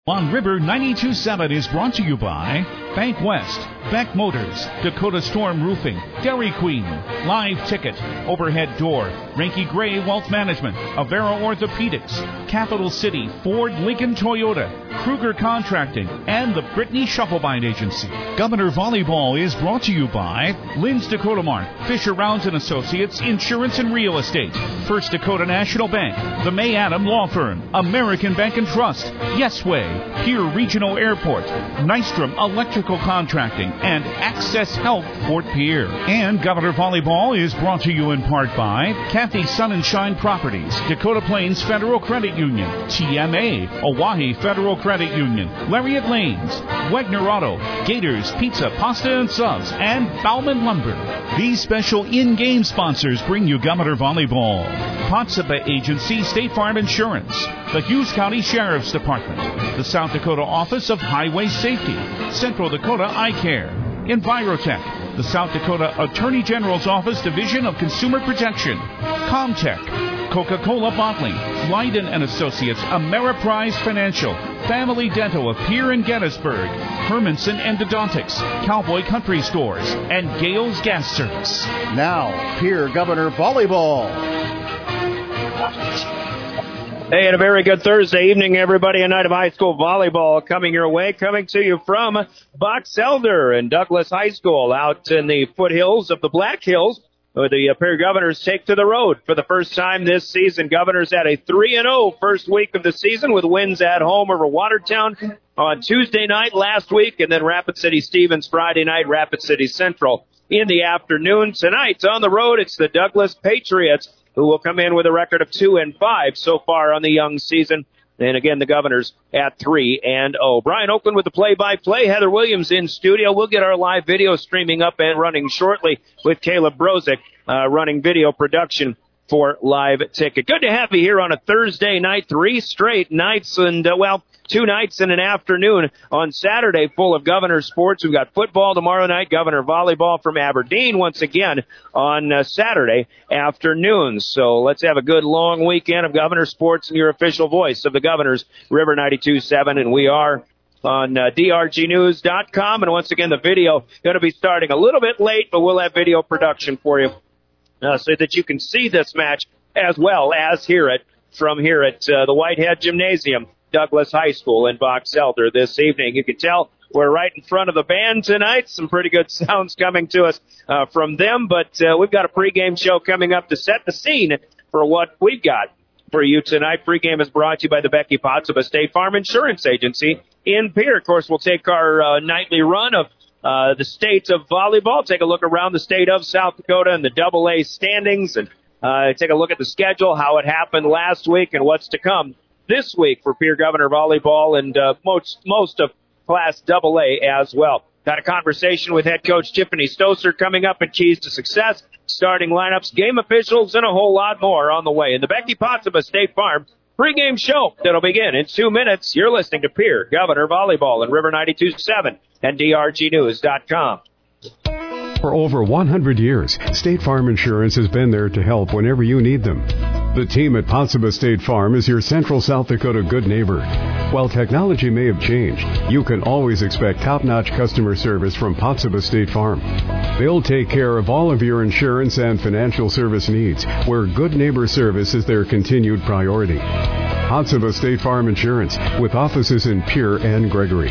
On River 92.7 is brought to you by Bank West, Beck Motors, Dakota Storm Roofing, Dairy Queen, Live Ticket, Overhead Door, Ranky Gray Wealth Management, Avera Orthopedics, Capital City, Ford, Lincoln Toyota, Kruger Contracting, and the Brittany Shufflebind Agency. Governor Volleyball is brought to you by Lynn's Dakota Mart, Fisher Rounds & Associates, Insurance and Real Estate, First Dakota National Bank, the May Adam Law Firm, American Bank and Trust, Yesway, Pier Regional Airport, Nystrom Electrical Contracting, and Access Health Fort Pierre. And Governor Volleyball is brought to you in part by Kathy Sun and Shine Properties, Dakota Plains Federal Credit Union, TMA, Oahe Federal Credit Union, Lariat Lanes, Wagner Auto, Gators Pizza, Pasta and Subs, and Bauman Lumber. These special in-game sponsors bring you Governor Volleyball. Potsdam Agency, State Farm Insurance, the Hughes County Sheriff's Department, the South Dakota Office of Highway Safety, Central Dakota Eye Care, Envirotech, the South Dakota Attorney General's Office Division of Consumer Protection, Comtech, Coca-Cola Bottling, Leiden & Associates, Ameriprise Financial, Family Dental of Pier and Gettysburg, Hermanson Endodontics, Cowboy Country Stores, and Gales Gas Service. Now, Pier Governor Volleyball. Hey, and a very good Thursday evening, everybody. A night of high school volleyball coming your way, coming to you from Box Elder and Douglas High School out in the foothills of the Black Hills, where the Pier Governors take to the road for the first time this season. Governors had a 3-0 first week of the season with wins at home over Watertown on Tuesday night last week, and then Rapid City Stevens Friday night, Rapid City Central in the afternoon. Tonight on the road, it's the Douglas Patriots, who will come in with a record of 2-5 so far on the young season. And again, the Governors at 3-0. Brian Oakland with the play-by-play. Heather Williams in studio. We'll get our live video streaming up and running shortly with Caleb Brozick running video production for Live Ticket. Good to have you here on a Thursday night, 3 straight nights and, 2 nights and an afternoon on Saturday full of Governor sports. We've got football tomorrow night, Governor volleyball from Aberdeen once again on Saturday afternoon. So let's have a good long weekend of Governor sports and your official voice of the Governors, River 92.7, and we are on drgnews.com. And once again, the video going to be starting a little bit late, but we'll have video production for you so that you can see this match as well as hear it from here at the Whitehead Gymnasium, Douglas High School in Box Elder this evening. You can tell we're right in front of the band tonight. Some pretty good sounds coming to us from them, but we've got a pregame show coming up to set the scene for what we've got for you tonight. Pregame is brought to you by the Becky Potts of a State Farm Insurance Agency in Pier. Of course, we'll take our nightly run of the state of volleyball, take a look around the state of South Dakota and the AA standings, and take a look at the schedule, how it happened last week, and what's to come this week for Pier Governor volleyball and most of Class AA as well. Got a conversation with head coach Tiffany Stoser coming up in Keys to Success, starting lineups, game officials, and a whole lot more on the way. In the Becky Potts of a State Farm pregame show that'll begin in 2 minutes. You're listening to Pier Governor volleyball and River 92.7 and drgnews.com. For over 100 years, State Farm Insurance has been there to help whenever you need them. The team at Potsdam State Farm is your Central South Dakota good neighbor. While technology may have changed, you can always expect top-notch customer service from Potsdam State Farm. They'll take care of all of your insurance and financial service needs, where good neighbor service is their continued priority. Potsdam State Farm Insurance, with offices in Pier and Gregory.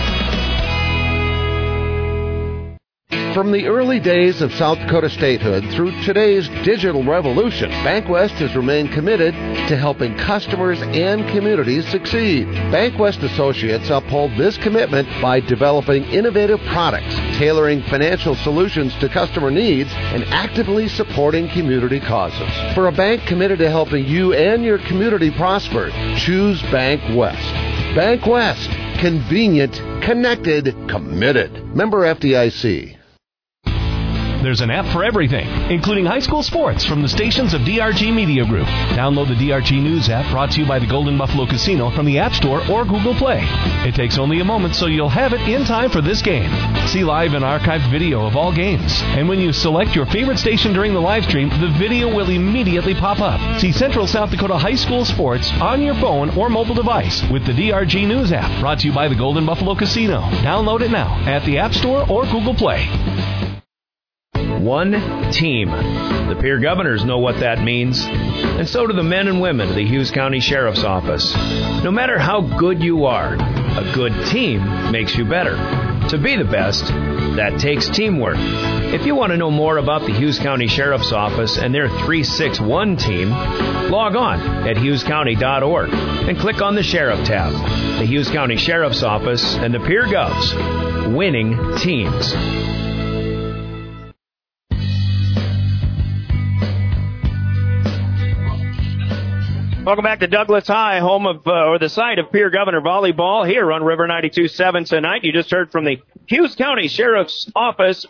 From the early days of South Dakota statehood through today's digital revolution, BankWest has remained committed to helping customers and communities succeed. BankWest Associates uphold this commitment by developing innovative products, tailoring financial solutions to customer needs, and actively supporting community causes. For a bank committed to helping you and your community prosper, choose BankWest. BankWest. Convenient, connected, committed. Member FDIC. There's an app for everything, including high school sports from the stations of DRG Media Group. Download the DRG News app brought to you by the Golden Buffalo Casino from the App Store or Google Play. It takes only a moment, so you'll have it in time for this game. See live and archived video of all games. And when you select your favorite station during the live stream, the video will immediately pop up. See Central South Dakota high school sports on your phone or mobile device with the DRG News app, brought to you by the Golden Buffalo Casino. Download it now at the App Store or Google Play. One team. The Peer Governors know what that means, and so do the men and women of the Hughes County Sheriff's Office. No matter how good you are, a good team makes you better. To be the best, that takes teamwork. If you want to know more about the Hughes County Sheriff's Office and their 361 team, log on at hughescounty.org and click on the Sheriff tab. The Hughes County Sheriff's Office and the Peer Govs, winning teams. Welcome back to Douglas High, home of, or the site of Peer Governor Volleyball here on River 92.7 tonight. You just heard from the Hughes County Sheriff's Office.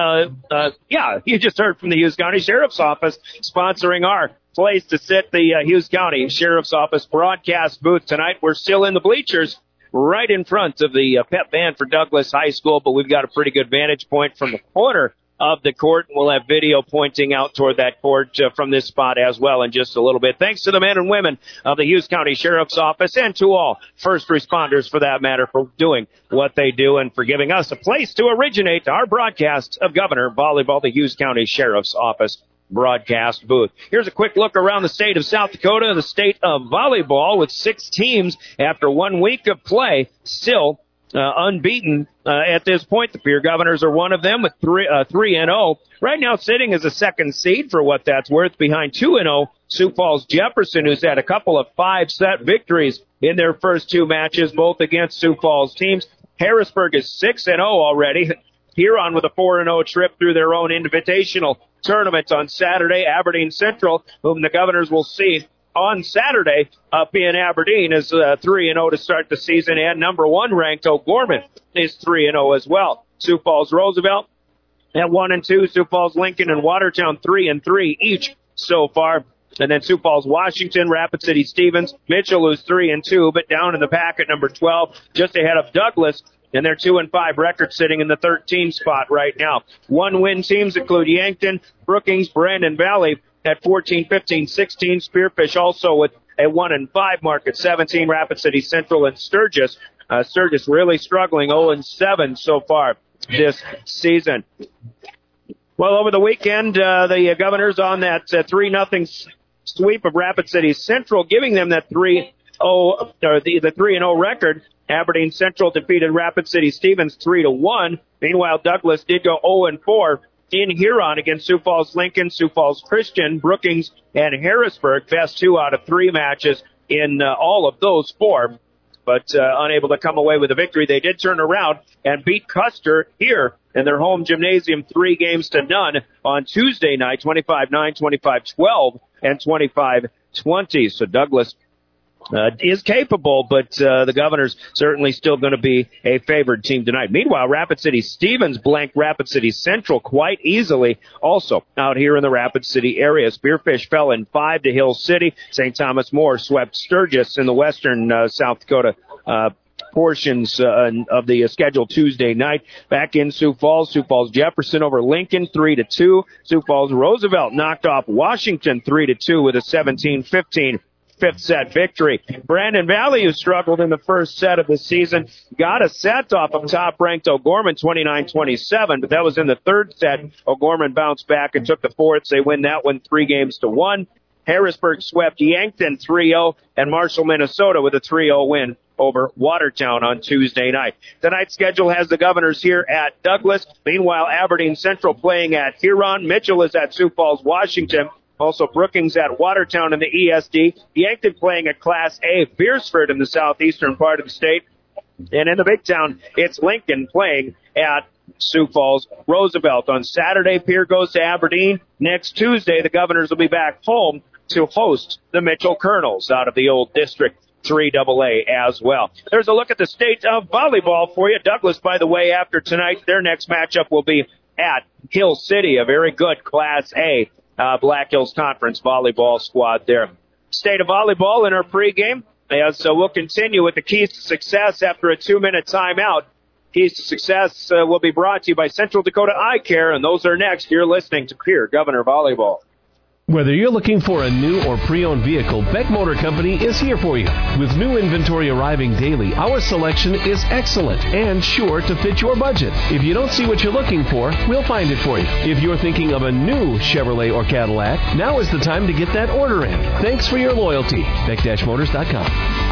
You just heard from the Hughes County Sheriff's Office sponsoring our place to sit, the Hughes County Sheriff's Office broadcast booth tonight. We're still in the bleachers right in front of the pep band for Douglas High School, but we've got a pretty good vantage point from the corner of the court. We'll have video pointing out toward that court from this spot as well in just a little bit. Thanks to the men and women of the Hughes County Sheriff's Office and to all first responders, for that matter, for doing what they do and for giving us a place to originate our broadcast of Governor Volleyball, the Hughes County Sheriff's Office broadcast booth. Here's a quick look around the state of South Dakota, the state of volleyball, with 6 teams after 1 week of play still unbeaten at this point. The Peer Governors are one of them with 3-0. Right now sitting as a second seed for what that's worth, behind 2-0 Sioux Falls Jefferson, who's had a couple of 5-set victories in their first 2 matches, both against Sioux Falls teams. Harrisburg is 6-0 already. Huron with a 4-0 trip through their own invitational tournament on Saturday. Aberdeen Central, whom the Governors will see on Saturday up in Aberdeen, is 3-0 to start the season, and number 1 ranked O'Gorman is 3-0 as well. Sioux Falls Roosevelt at 1-2. Sioux Falls Lincoln and Watertown 3-3 each so far. And then Sioux Falls Washington, Rapid City Stevens, Mitchell, who's 3-2, but down in the pack at number 12, just ahead of Douglas. And their 2-5 record sitting in the 13th spot right now. 1-win teams include Yankton, Brookings, Brandon Valley at 14, 15, 16. Spearfish also with a 1-5 mark at 17. Rapid City Central and Sturgis. Sturgis really struggling, 0-7 so far this season. Well, over the weekend, the Governors on that 3-0 sweep of Rapid City Central, giving them that 3-0 or the 3-0 record. Aberdeen Central defeated Rapid City Stevens 3-1. Meanwhile, Douglas did go 0-4 in Huron against Sioux Falls Lincoln, Sioux Falls Christian, Brookings, and Harrisburg. Best 2 out of 3 matches in all of those 4, but unable to come away with a victory. They did turn around and beat Custer here in their home gymnasium 3-0 on Tuesday night, 25-9, 25-12, and 25-20. So Douglas is capable, but the Governors certainly still going to be a favored team tonight. Meanwhile, Rapid City Stevens blanked Rapid City Central quite easily, also out here in the Rapid City area. Spearfish fell in 5 to Hill City. St. Thomas More swept Sturgis in the western South Dakota portions of the schedule Tuesday night. Back in Sioux Falls Jefferson over Lincoln 3-2. Sioux Falls Roosevelt knocked off Washington 3-2 with a 17-15 fifth set victory. Brandon Valley, who struggled in the first set of the season, got a set off of top-ranked O'Gorman 29-27, but that was in the third set. O'Gorman bounced back and took the fourth. They win that one 3-1. Harrisburg swept Yankton 3-0, and Marshall, Minnesota with a 3-0 win over Watertown on Tuesday night. Tonight's schedule has the Governors here at Douglas. Meanwhile, Aberdeen Central playing at Huron. Mitchell is at Sioux Falls, Washington. Also, Brookings at Watertown in the ESD. Yankton playing at Class A, Beersford in the southeastern part of the state. And in the Big Town, it's Lincoln playing at Sioux Falls Roosevelt. On Saturday, Pierre goes to Aberdeen. Next Tuesday, the Governors will be back home to host the Mitchell Colonels out of the old District 3AA as well. There's a look at the state of volleyball for you. Douglas, by the way, after tonight, their next matchup will be at Hill City, a very good Class A Black Hills Conference volleyball squad there. State of Volleyball in our pregame. So we'll continue with the keys to success after a 2-minute timeout. Keys to success will be brought to you by Central Dakota Eye Care, and those are next. You're listening to Pierre Governor Volleyball. Whether you're looking for a new or pre-owned vehicle, Beck Motor Company is here for you. With new inventory arriving daily, our selection is excellent and sure to fit your budget. If you don't see what you're looking for, we'll find it for you. If you're thinking of a new Chevrolet or Cadillac, now is the time to get that order in. Thanks for your loyalty. Beck-Motors.com.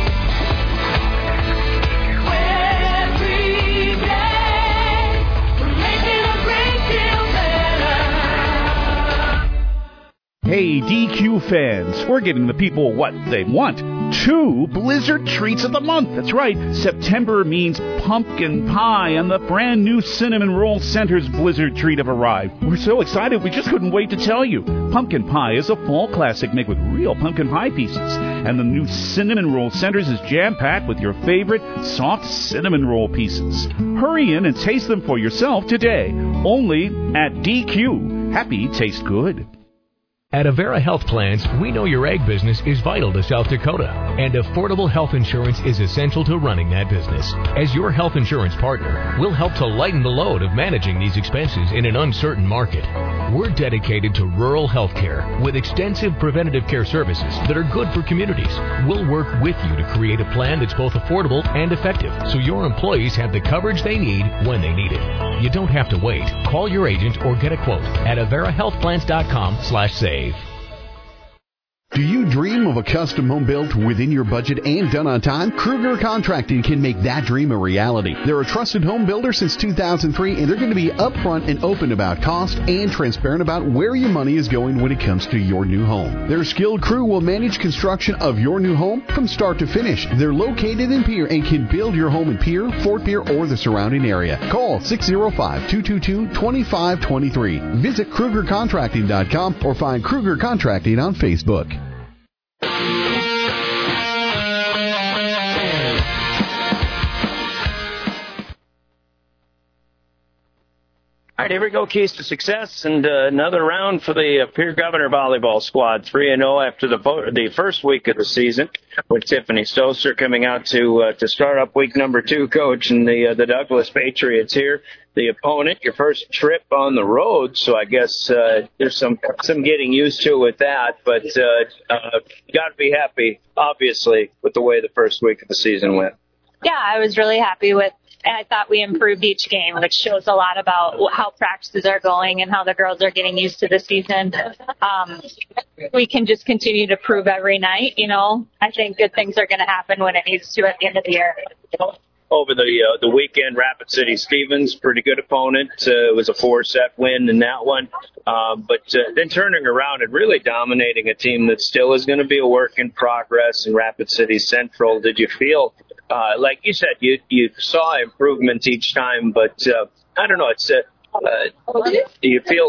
Hey, DQ fans, we're giving the people what they want. 2 Blizzard Treats of the Month. That's right. September means pumpkin pie, and the brand new Cinnamon Roll Center's Blizzard Treat have arrived. We're so excited we just couldn't wait to tell you. Pumpkin pie is a fall classic made with real pumpkin pie pieces, and the new Cinnamon Roll Center's is jam-packed with your favorite soft cinnamon roll pieces. Hurry in and taste them for yourself today. Only at DQ. Happy tastes good. At Avera Health Plans, we know your ag business is vital to South Dakota, and affordable health insurance is essential to running that business. As your health insurance partner, we'll help to lighten the load of managing these expenses in an uncertain market. We're dedicated to rural health care with extensive preventative care services that are good for communities. We'll work with you to create a plan that's both affordable and effective, so your employees have the coverage they need when they need it. You don't have to wait. Call your agent or get a quote at averahealthplans.com/save. Do you dream of a custom home built within your budget and done on time? Kruger Contracting can make that dream a reality. They're a trusted home builder since 2003, and they're going to be upfront and open about cost and transparent about where your money is going when it comes to your new home. Their skilled crew will manage construction of your new home from start to finish. They're located in Pierre and can build your home in Pierre, Fort Pierre, or the surrounding area. Call 605-222-2523. Visit KrugerContracting.com or find Kruger Contracting on Facebook. All right, here we go. Keys to success, and another round for the Pierre Governor volleyball squad. 3-0 after the first week of the season, with Tiffany Stoser coming out to start up week number 2, coach, and the Douglas Patriots here. The opponent, your first trip on the road, so I guess there's some getting used to with that, but got to be happy, obviously, with the way the first week of the season went. Yeah, I was really happy with. I thought we improved each game, which shows a lot about how practices are going and how the girls are getting used to the season. We can just continue to prove every night, you know. I think good things are going to happen when it needs to at the end of the year. Over the weekend, Rapid City Stevens, pretty good opponent. It was a 4-set win in that one. But then turning around and really dominating a team that still is going to be a work in progress in Rapid City Central. Did you feel, like you said, you saw improvement each time, but I don't know, it's do you feel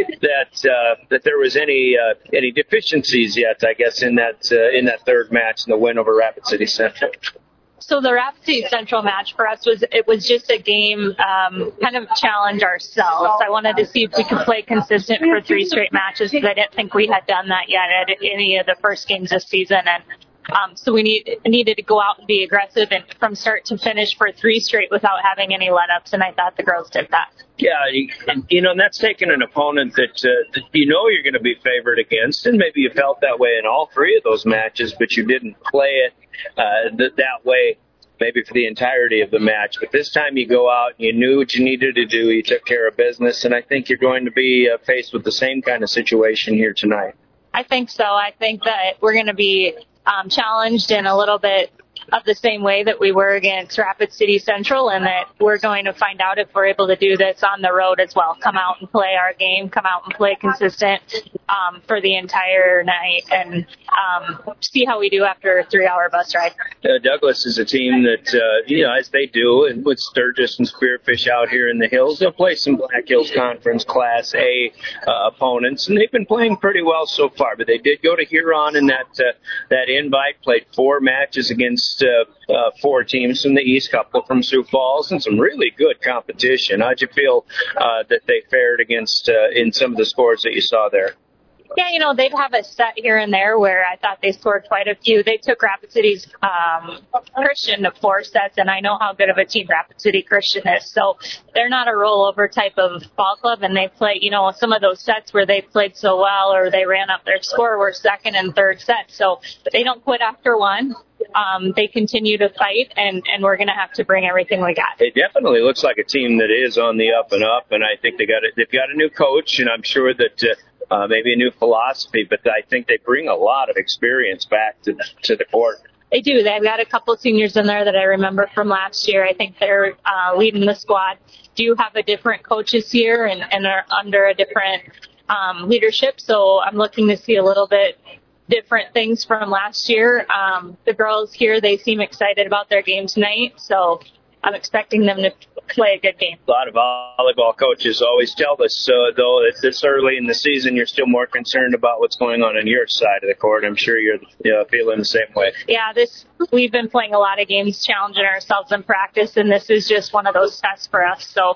that there was any deficiencies yet, I guess, in that third match and the win over Rapid City Central? So the Rapid City Central match for us was just a game, kind of challenge ourselves. I wanted to see if we could play consistent for 3 straight matches, because I didn't think we had done that yet at any of the first games this season. And so we needed to go out and be aggressive and from start to finish for 3 straight without having any let-ups, and I thought the girls did that. Yeah, and that's taking an opponent that you know you're going to be favored against, and maybe you felt that way in all 3 of those matches, but you didn't play it that way maybe for the entirety of the match. But this time you go out and you knew what you needed to do. You took care of business, and I think you're going to be faced with the same kind of situation here tonight. I think so. I think that we're going to be challenged in a little bit of the same way that we were against Rapid City Central, and that we're going to find out if we're able to do this on the road as well. Come out and play our game, come out and play consistent for the entire night, and see how we do after a 3-hour bus ride. Douglas is a team that, as they do, and with Sturgis and Spearfish out here in the hills, they'll play some Black Hills Conference Class A opponents, and they've been playing pretty well so far. But they did go to Huron in that invite, played 4 matches against against 4 teams from the East, couple from Sioux Falls, and some really good competition. How'd you feel that they fared against in some of the scores that you saw there? Yeah, they'd have a set here and there where I thought they scored quite a few. They took Rapid City's Christian to 4 sets, and I know how good of a team Rapid City Christian is. So they're not a rollover type of ball club, and they play, some of those sets where they played so well or they ran up their score were second and third sets. So they don't quit after one. They continue to fight, and we're going to have to bring everything we got. It definitely looks like a team that is on the up and up, and I think they've got a new coach, and I'm sure that maybe a new philosophy, but I think they bring a lot of experience back to the court. They do. They've got a couple seniors in there that I remember from last year. I think they're leading the squad. Do have a different coach this year and are under a different leadership, so I'm looking to see a little bit different things from last year. The girls here, they seem excited about their game tonight, so I'm expecting them to play a good game. A lot of volleyball coaches always tell us, though, that this early in the season, you're still more concerned about what's going on your side of the court. I'm sure you're feeling the same way. Yeah, we've been playing a lot of games, challenging ourselves in practice, and this is just one of those tests for us. So,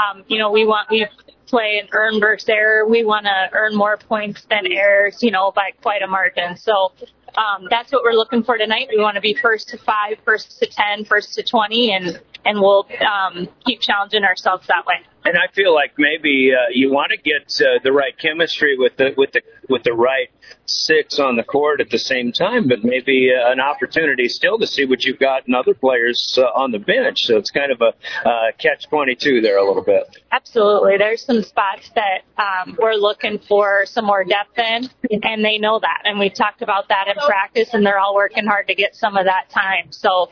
we play an earn versus error. We want to earn more points than errors, by quite a margin. So that's what we're looking for tonight. We want to be first to 5, first to 10, first to 20, and we'll keep challenging ourselves that way. And I feel like maybe you want to get the right chemistry with the right 6 on the court at the same time, but maybe an opportunity still to see what you've got in other players on the bench. So it's kind of a catch-22 there a little bit. Absolutely. There's some spots that we're looking for some more depth in, and they know that. And we've talked about that in practice, and they're all working hard to get some of that time. So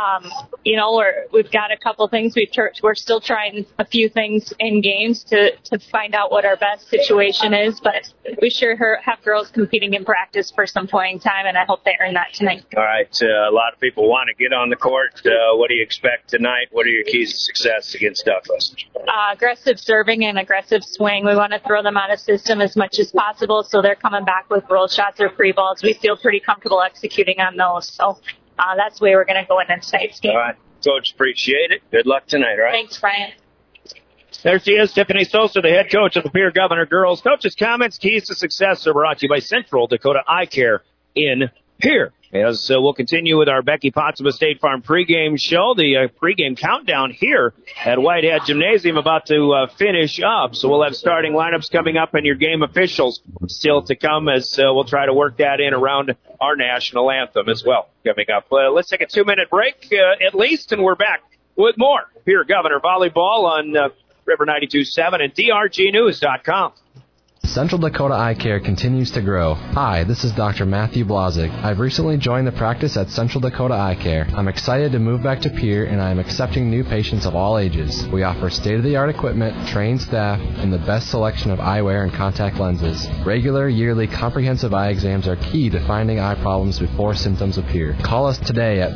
we've got a couple things. We're still trying a few things in games to find out what our best situation is, but we sure have girls competing in practice for some playing time, and I hope they earn that tonight. All right. A lot of people want to get on the court. What do you expect tonight? What are your keys to success against Douglas? Aggressive serving and aggressive swing. We want to throw them out of system as much as possible, so they're coming back with roll shots or free balls. We feel pretty comfortable executing on those. So that's the way we're going to go in tonight's game. All right. Coach, appreciate it. Good luck tonight, all right? Thanks, Brian. There she is, Tiffany Sosa, the head coach of the Pierre Governor girls. Coach's comments, keys to success are brought to you by Central Dakota Eye Care in Pierre. As we'll continue with our Becky Pottsville State Farm pregame show, the pregame countdown here at Whitehead Gymnasium about to finish up. So we'll have starting lineups coming up and your game officials still to come as we'll try to work that in around our national anthem as well coming up. Let's take a 2-minute break at least, and we're back with more Pierre Governor Volleyball on River 92.7 and DRGnews.com. Central Dakota Eye Care continues to grow. Hi, this is Dr. Matthew Blazik. I've recently joined the practice at Central Dakota Eye Care. I'm excited to move back to Pierre, and I am accepting new patients of all ages. We offer state-of-the-art equipment, trained staff, and the best selection of eyewear and contact lenses. Regular, yearly, comprehensive eye exams are key to finding eye problems before symptoms appear. Call us today at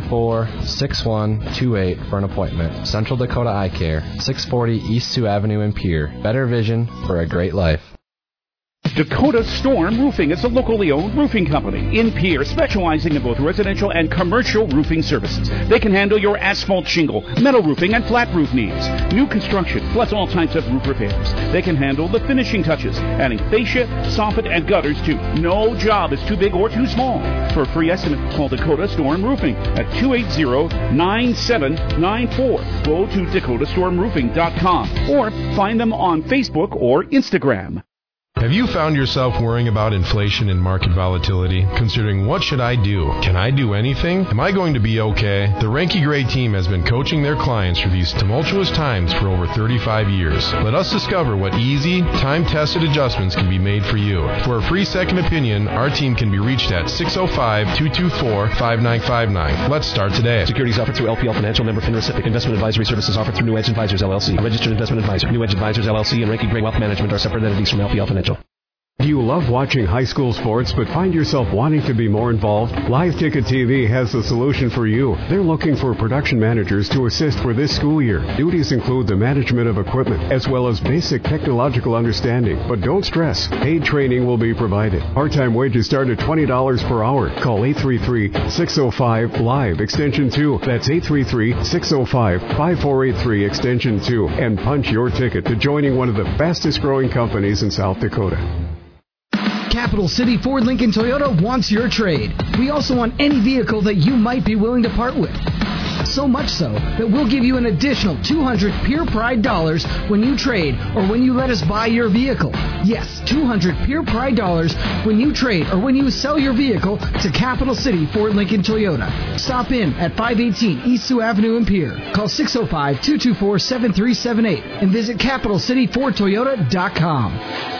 224-6128 for an appointment. Central Dakota Eye Care, 640 East Sioux Avenue in Pierre. Better vision for a great life. Dakota Storm Roofing is a locally owned roofing company in Pierre, specializing in both residential and commercial roofing services. They can handle your asphalt shingle, metal roofing, and flat roof needs. New construction, plus all types of roof repairs. They can handle the finishing touches, adding fascia, soffit, and gutters too. No job is too big or too small. For a free estimate, call Dakota Storm Roofing at 280-9794. Go to DakotaStormRoofing.com or find them on Facebook or Instagram. Have you found yourself worrying about inflation and market volatility? Considering what should I do? Can I do anything? Am I going to be okay? The Renke Gray team has been coaching their clients through these tumultuous times for over 35 years. Let us discover what easy, time-tested adjustments can be made for you. For a free second opinion, our team can be reached at 605-224-5959. Let's start today. Securities offered through LPL Financial, member FINRA SIPC. Investment advisory services offered through New Edge Advisors, LLC. A registered investment advisor. New Edge Advisors, LLC and Renke Gray Wealth Management are separate entities from LPL Financial. Do you love watching high school sports but find yourself wanting to be more involved? Live Ticket TV has the solution for you. They're looking for production managers to assist for this school year. Duties include the management of equipment as well as basic technological understanding. But don't stress. Paid training will be provided. Part-time wages start at $20 per hour. Call 833-605-LIVE, extension 2. That's 833-605-5483, extension 2. And punch your ticket to joining one of the fastest growing companies in South Dakota. Capital City Ford Lincoln Toyota wants your trade. We also want any vehicle that you might be willing to part with. So much so that we'll give you an additional $200 Pure Pride dollars when you trade or when you let us buy your vehicle. Yes, $200 Pure Pride dollars when you trade or when you sell your vehicle to Capital City Ford Lincoln Toyota. Stop in at 518 East Sioux Avenue in Pierre. Call 605-224-7378 and visit CapitalCityFordToyota.com.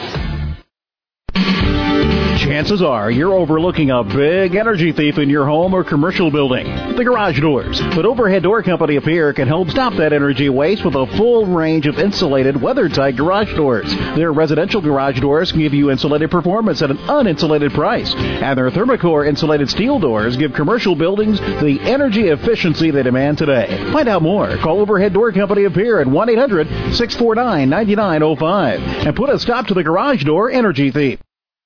Chances are you're overlooking a big energy thief in your home or commercial building. The Garage Doors. But Overhead Door Company of Pierre can help stop that energy waste with a full range of insulated, weather-tight garage doors. Their residential garage doors can give you insulated performance at an uninsulated price. And their Thermocore insulated steel doors give commercial buildings the energy efficiency they demand today. Find out more. Call Overhead Door Company of Pierre at 1-800-649-9905 and put a stop to the garage door energy thief.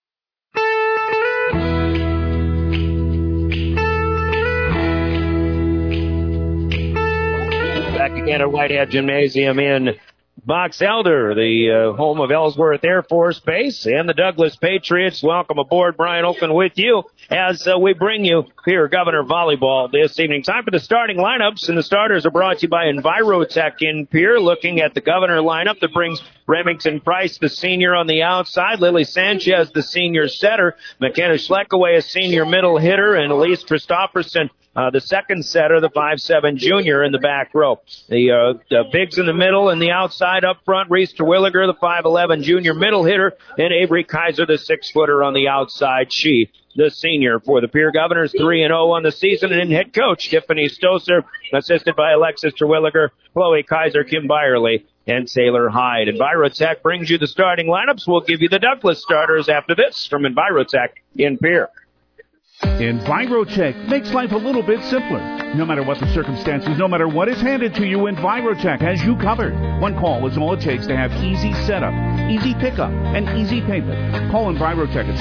Again at Whitehead Gymnasium in Box Elder, the home of Ellsworth Air Force Base and the Douglas Patriots. Welcome aboard. Brian Oakland with you as we bring you here Governor Volleyball this evening. Time for the starting lineups, and the starters are brought to you by Envirotech in Pierre. Looking at the Governor lineup that brings Remington Price, the senior, on the outside. Lily Sanchez, the senior setter. McKenna Schleckaway, a senior middle hitter. And Elise Christofferson, the second setter, the 5'7" junior in the back row. The bigs in the middle and the outside up front. Reese Terwilliger, the 5'11" junior middle hitter. And Avery Kaiser, the 6-footer on the outside. She, the senior for the Pierre Governors, 3-0 on the season. And head coach Tiffany Stoser, assisted by Alexis Terwilliger, Chloe Kaiser, Kim Byerly, and Taylor Hyde. Envirotech brings you the starting lineups. We'll give you the Douglas starters after this from Envirotech in Pierre. Envirotech makes life a little bit simpler. No matter what the circumstances, no matter what is handed to you, Envirotech has you covered. One call is all it takes to have easy setup, easy pickup, and easy payment. Call Envirotech at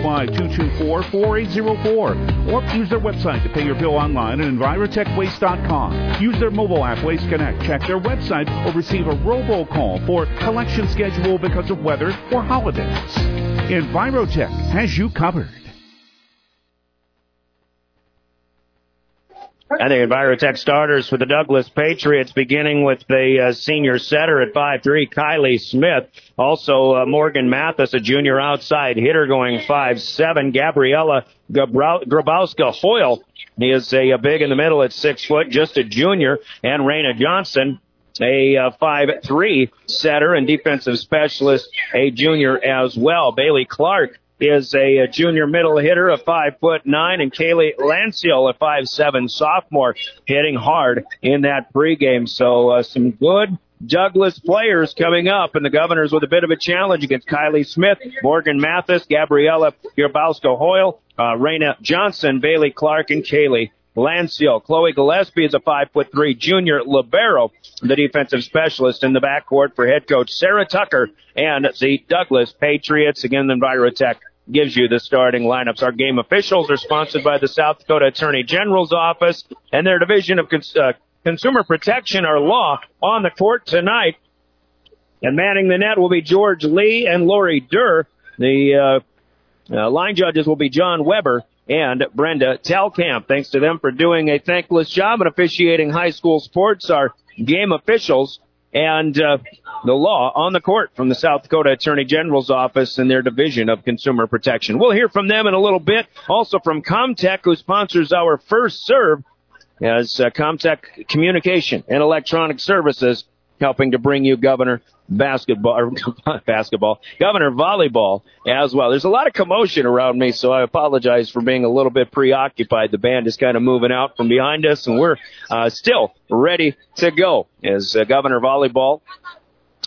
605-224-4804 or use their website to pay your bill online at EnvirotechWaste.com. Use their mobile app, Waste Connect. Check their website or receive a robocall for collection schedule because of weather or holidays. Envirotech has you covered. And the Envirotech starters for the Douglas Patriots, beginning with the senior setter at 5'3", Kylie Smith. Also, Morgan Mathis, a junior outside hitter, going 5'7". Gabriella Grabowska-Hoyle is a big in the middle at 6 foot, just a junior. And Raina Johnson, a 5'3" setter and defensive specialist, a junior as well. Bailey Clark is a junior middle hitter, a 5'9", and Kaylee Lanciel, a 5'7" sophomore, hitting hard in that pregame. So some good Douglas players coming up, and the Governors with a bit of a challenge against Kylie Smith, Morgan Mathis, Gabriella Grabowska-Hoyle, Raina Johnson, Bailey Clark, and Kaylee Lanciel. Chloe Gillespie is a 5'3" junior libero, the defensive specialist in the backcourt for head coach Sarah Tucker and the Douglas Patriots. Again, the Envirotech gives you the starting lineups. Our game officials are sponsored by the South Dakota Attorney General's Office and their Division of Consumer Protection or Law on the court tonight. And manning the net will be George Lee and Lori Durr. The line judges will be John Weber and Brenda Telkamp. Thanks to them for doing a thankless job in officiating high school sports. Our game officials and the law on the court from the South Dakota Attorney General's Office and their Division of Consumer Protection. We'll hear from them in a little bit. Also from Comtech, who sponsors our first serve, as Comtech Communication and Electronic Services, helping to bring you Governor Governor Volleyball as well. There's a lot of commotion around me, so I apologize for being a little bit preoccupied. The band is kind of moving out from behind us, and we're still ready to go as Governor Volleyball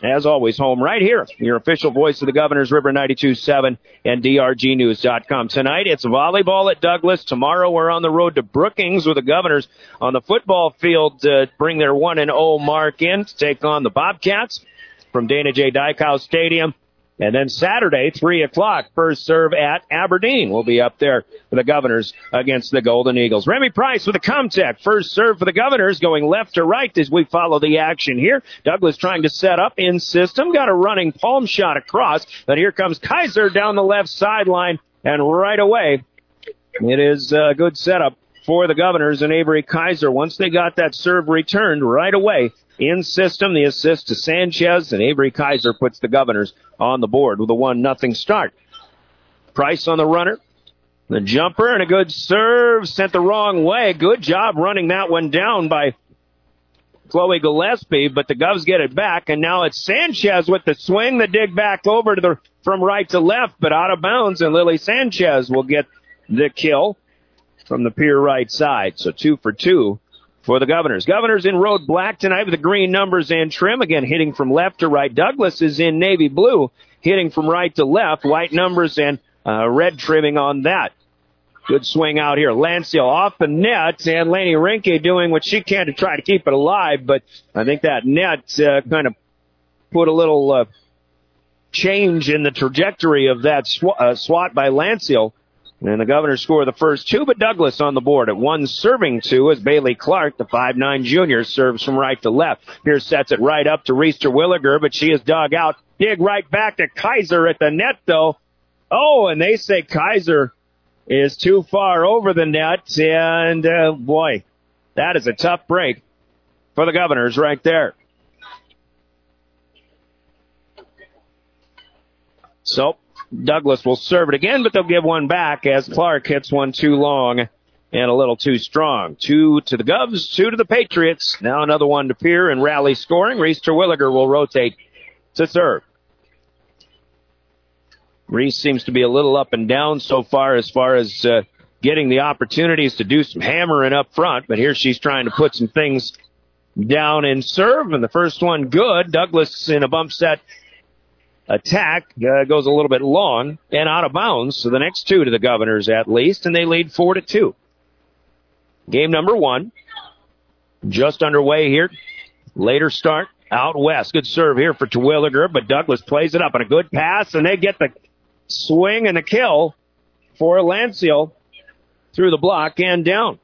as always, home right here, your official voice of the Governors, River 92.7 and DRGnews.com. Tonight, it's volleyball at Douglas. Tomorrow, we're on the road to Brookings with the Governors on the football field to bring their 1-0 mark in to take on the Bobcats from Dana J. Dykhouse Stadium. And then Saturday, 3 o'clock, first serve at Aberdeen. We'll be up there for the Governors against the Golden Eagles. Remy Price with the Comtech. First serve for the Governors, going left to right as we follow the action here. Douglas trying to set up in system. Got a running palm shot across. But here comes Kaiser down the left sideline. And right away, it is a good setup for the Governors and Avery Kaiser. Once they got that serve returned right away, in system, the assist to Sanchez, and Avery Kaiser puts the Governors on the board with a 1-0 start. Price on the runner. The jumper and a good serve sent the wrong way. Good job running that one down by Chloe Gillespie, but the Govs get it back, and now it's Sanchez with the swing. The dig back over to from right to left, but out of bounds, and Lily Sanchez will get the kill from the pier right side. So 2 for 2. For the Governors. Governors in road black tonight with the green numbers and trim. Again, hitting from left to right. Douglas is in navy blue, hitting from right to left. White numbers and red trimming on that. Good swing out here. Lanciel off the net, and Lainey Rinke doing what she can to try to keep it alive, but I think that net kind of put a little change in the trajectory of that swat by Lanciel. And the Governors score the first 2, but Douglas on the board at 1 serving 2 as Bailey Clark, the 5'9" junior, serves from right to left. Pierce sets it right up to Reister Williger, but she is dug out. Dig right back to Kaiser at the net, though. Oh, and they say Kaiser is too far over the net, and boy, that is a tough break for the Governors right there. So Douglas will serve it again, but they'll give one back as Clark hits one too long and a little too strong. 2 to the Govs, 2 to the Patriots. Now another one to Pier and rally scoring. Reister Williger will rotate to serve. Reese seems to be a little up and down so far as getting the opportunities to do some hammering up front, but here she's trying to put some things down in serve, and the first one good. Douglas in a bump set attack goes a little bit long and out of bounds. So the next 2 to the Governors at least, and they lead 4-2. Game number 1 just underway here. Later start out west. Good serve here for Terwilliger, but Douglas plays it up on a good pass, and they get the swing and the kill for Lanciel through the block and down.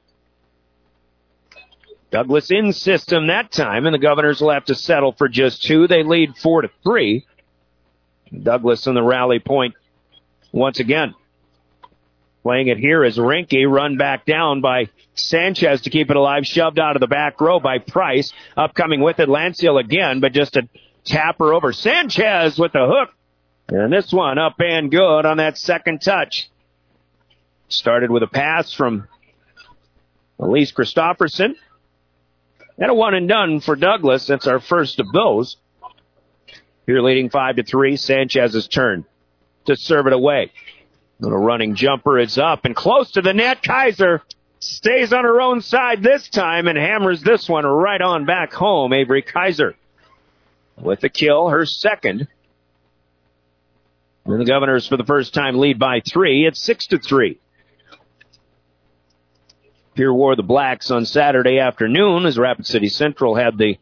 Douglas in system that time, and the Governors will have to settle for just 2. They lead 4-3. Douglas on the rally point once again. Playing it here is Rinke, run back down by Sanchez to keep it alive, shoved out of the back row by Price. Upcoming with it, Lanciel again, but just a tapper over. Sanchez with the hook. And this one up and good on that second touch. Started with a pass from Elise Christofferson. And a one and done for Douglas. That's our first of those. Here leading 5-3, Sanchez's turn to serve it away. A running jumper is up and close to the net. Kaiser stays on her own side this time and hammers this one right on back home. Avery Kaiser with the kill, her second. And the Governors for the first time lead by 3. It's 6-3. Pier wore the blacks on Saturday afternoon as Rapid City Central had the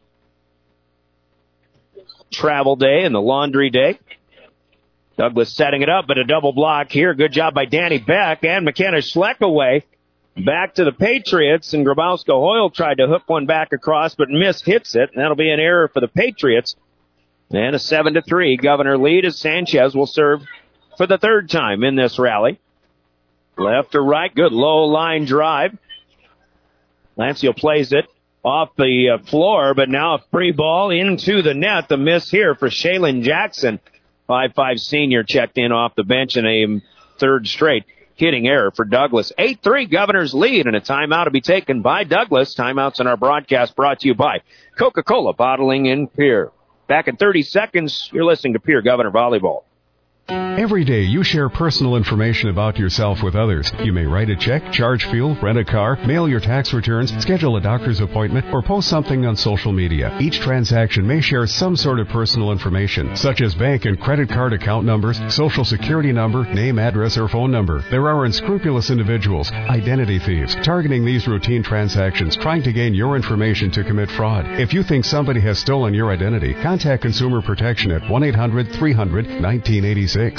travel day and the laundry day. Douglas setting it up, but a double block here. Good job by Danny Beck and McKenna Schleck away. Back to the Patriots, and Grabowska-Hoyle tried to hook one back across, but hits it. That'll be an error for the Patriots. And a 7-3 Governor lead as Sanchez will serve for the third time in this rally. Left to right, good low line drive. Lanciel plays it off the floor, but now a free ball into the net. The miss here for Shaylin Jackson. 5'5" senior checked in off the bench in a third straight hitting error for Douglas. 8-3 Governors lead, and a timeout to be taken by Douglas. Timeouts in our broadcast brought to you by Coca-Cola Bottling in Pier. Back in 30 seconds, you're listening to Pier Governor Volleyball. Every day you share personal information about yourself with others. You may write a check, charge fuel, rent a car, mail your tax returns, schedule a doctor's appointment, or post something on social media. Each transaction may share some sort of personal information, such as bank and credit card account numbers, social security number, name, address, or phone number. There are unscrupulous individuals, identity thieves, targeting these routine transactions, trying to gain your information to commit fraud. If you think somebody has stolen your identity, contact Consumer Protection at 1-800-300-1986.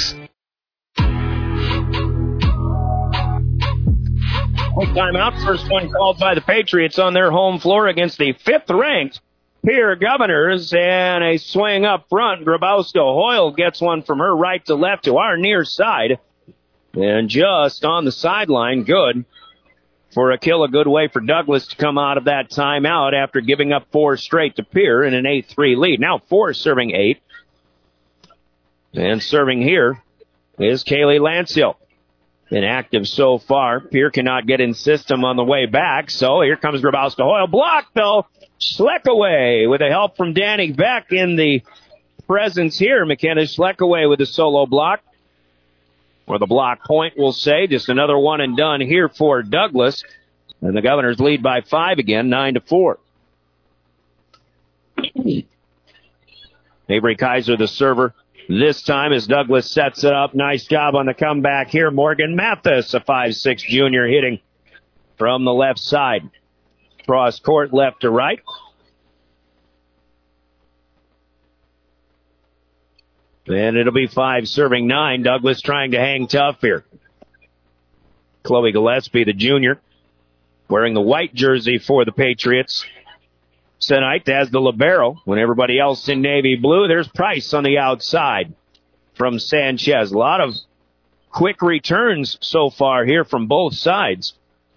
Timeout. First one called by the Patriots on their home floor against the 5th-ranked Pierre Governors, and a swing up front. Grabowska Hoyle gets one from her right to left to our near side, and just on the sideline, good for a kill. A good way for Douglas to come out of that timeout after giving up 4 straight to Pierre in an 8-3 lead. Now 4 serving 8, and serving here is Kaylee Lanshill. Inactive so far. Pierre cannot get in system on the way back, so here comes Grabowska Hoyle. Blocked, though. Schleckaway with a help from Danny Beck in the presence here. McKenna Schleckaway with a solo block, or the block point, we'll say. Just another one and done here for Douglas. And the Governors lead by 5 again, 9-4. Avery Kaiser, the server. This time as Douglas sets it up. Nice job on the comeback here. Morgan Mathis, a 5'6" junior, hitting from the left side. Cross court left to right. And it'll be 5 serving 9. Douglas trying to hang tough here. Chloe Gillespie, the junior, wearing the white jersey for the Patriots tonight as the libero. When everybody else in navy blue, there's Price on the outside from Sanchez. A lot of quick returns so far here from both sides.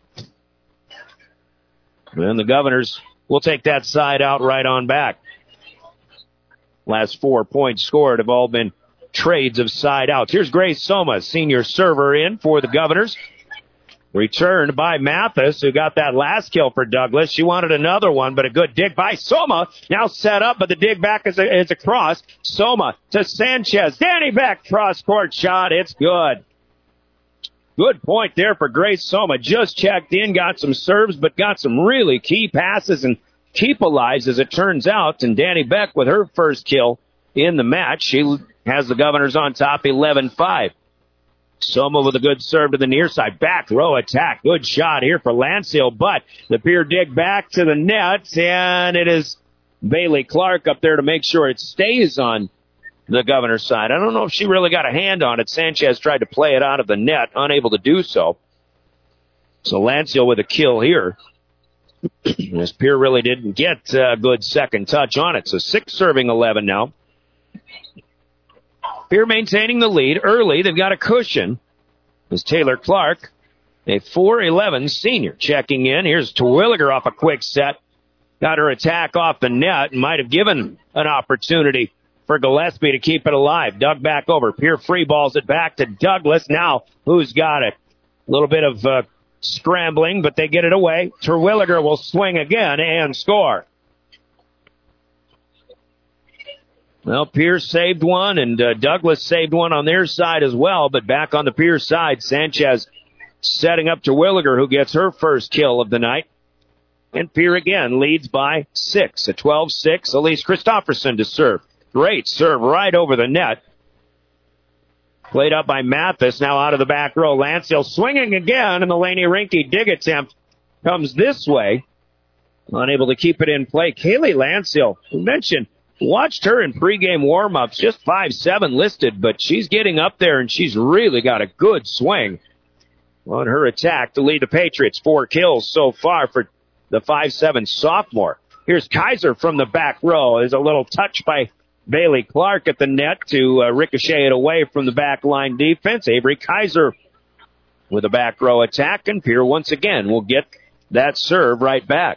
And the Governors will take that side out right on back. Last 4 points scored have all been trades of side outs. Here's Grace Soma, senior server, in for the Governors. Returned by Mathis, who got that last kill for Douglas. She wanted another one, but a good dig by Soma. Now set up, but the dig back is a cross. Soma to Sanchez. Danny Beck, cross-court shot. It's good. Good point there for Grace Soma. Just checked in, got some serves, but got some really key passes and keep alives, as it turns out. And Danny Beck with her first kill in the match. She has the Governors on top 11-5. Soma with a good serve to the near side. Back row attack. Good shot here for Lanshill, but the Pierre dig back to the net, and it is Bailey Clark up there to make sure it stays on the Governor's side. I don't know if she really got a hand on it. Sanchez tried to play it out of the net, unable to do so. So Lanshill with a kill here. As Pierre really didn't get a good second touch on it. So 6 serving 11 now. Pierre maintaining the lead early. They've got a cushion. As Taylor Clark, a 4'11" senior, checking in. Here's Terwilliger off a quick set. Got her attack off the net and might have given an opportunity for Gillespie to keep it alive. Dug back over. Pierre free balls it back to Douglas. Now, who's got it? A little bit of scrambling, but they get it away. Terwilliger will swing again and score. Well, Pierce saved one, and Douglas saved one on their side as well, but back on the Pierce side, Sanchez setting up Terwilliger, who gets her first kill of the night. And Pierre again leads by 6. At 12-6, Elise Christofferson to serve. Great serve right over the net. Played up by Mathis, now out of the back row. Lanshill swinging again, and the Laney Rinke dig attempt comes this way. Unable to keep it in play. Kaylee Lanshill, we mentioned, watched her in pregame warm-ups, just 5'7" listed, but she's getting up there, and she's really got a good swing on her attack to lead the Patriots. 4 kills so far for the 5'7" sophomore. Here's Kaiser from the back row. There's a little touch by Bailey Clark at the net to ricochet it away from the back line defense. Avery Kaiser with a back row attack, and Pierre once again will get that serve right back.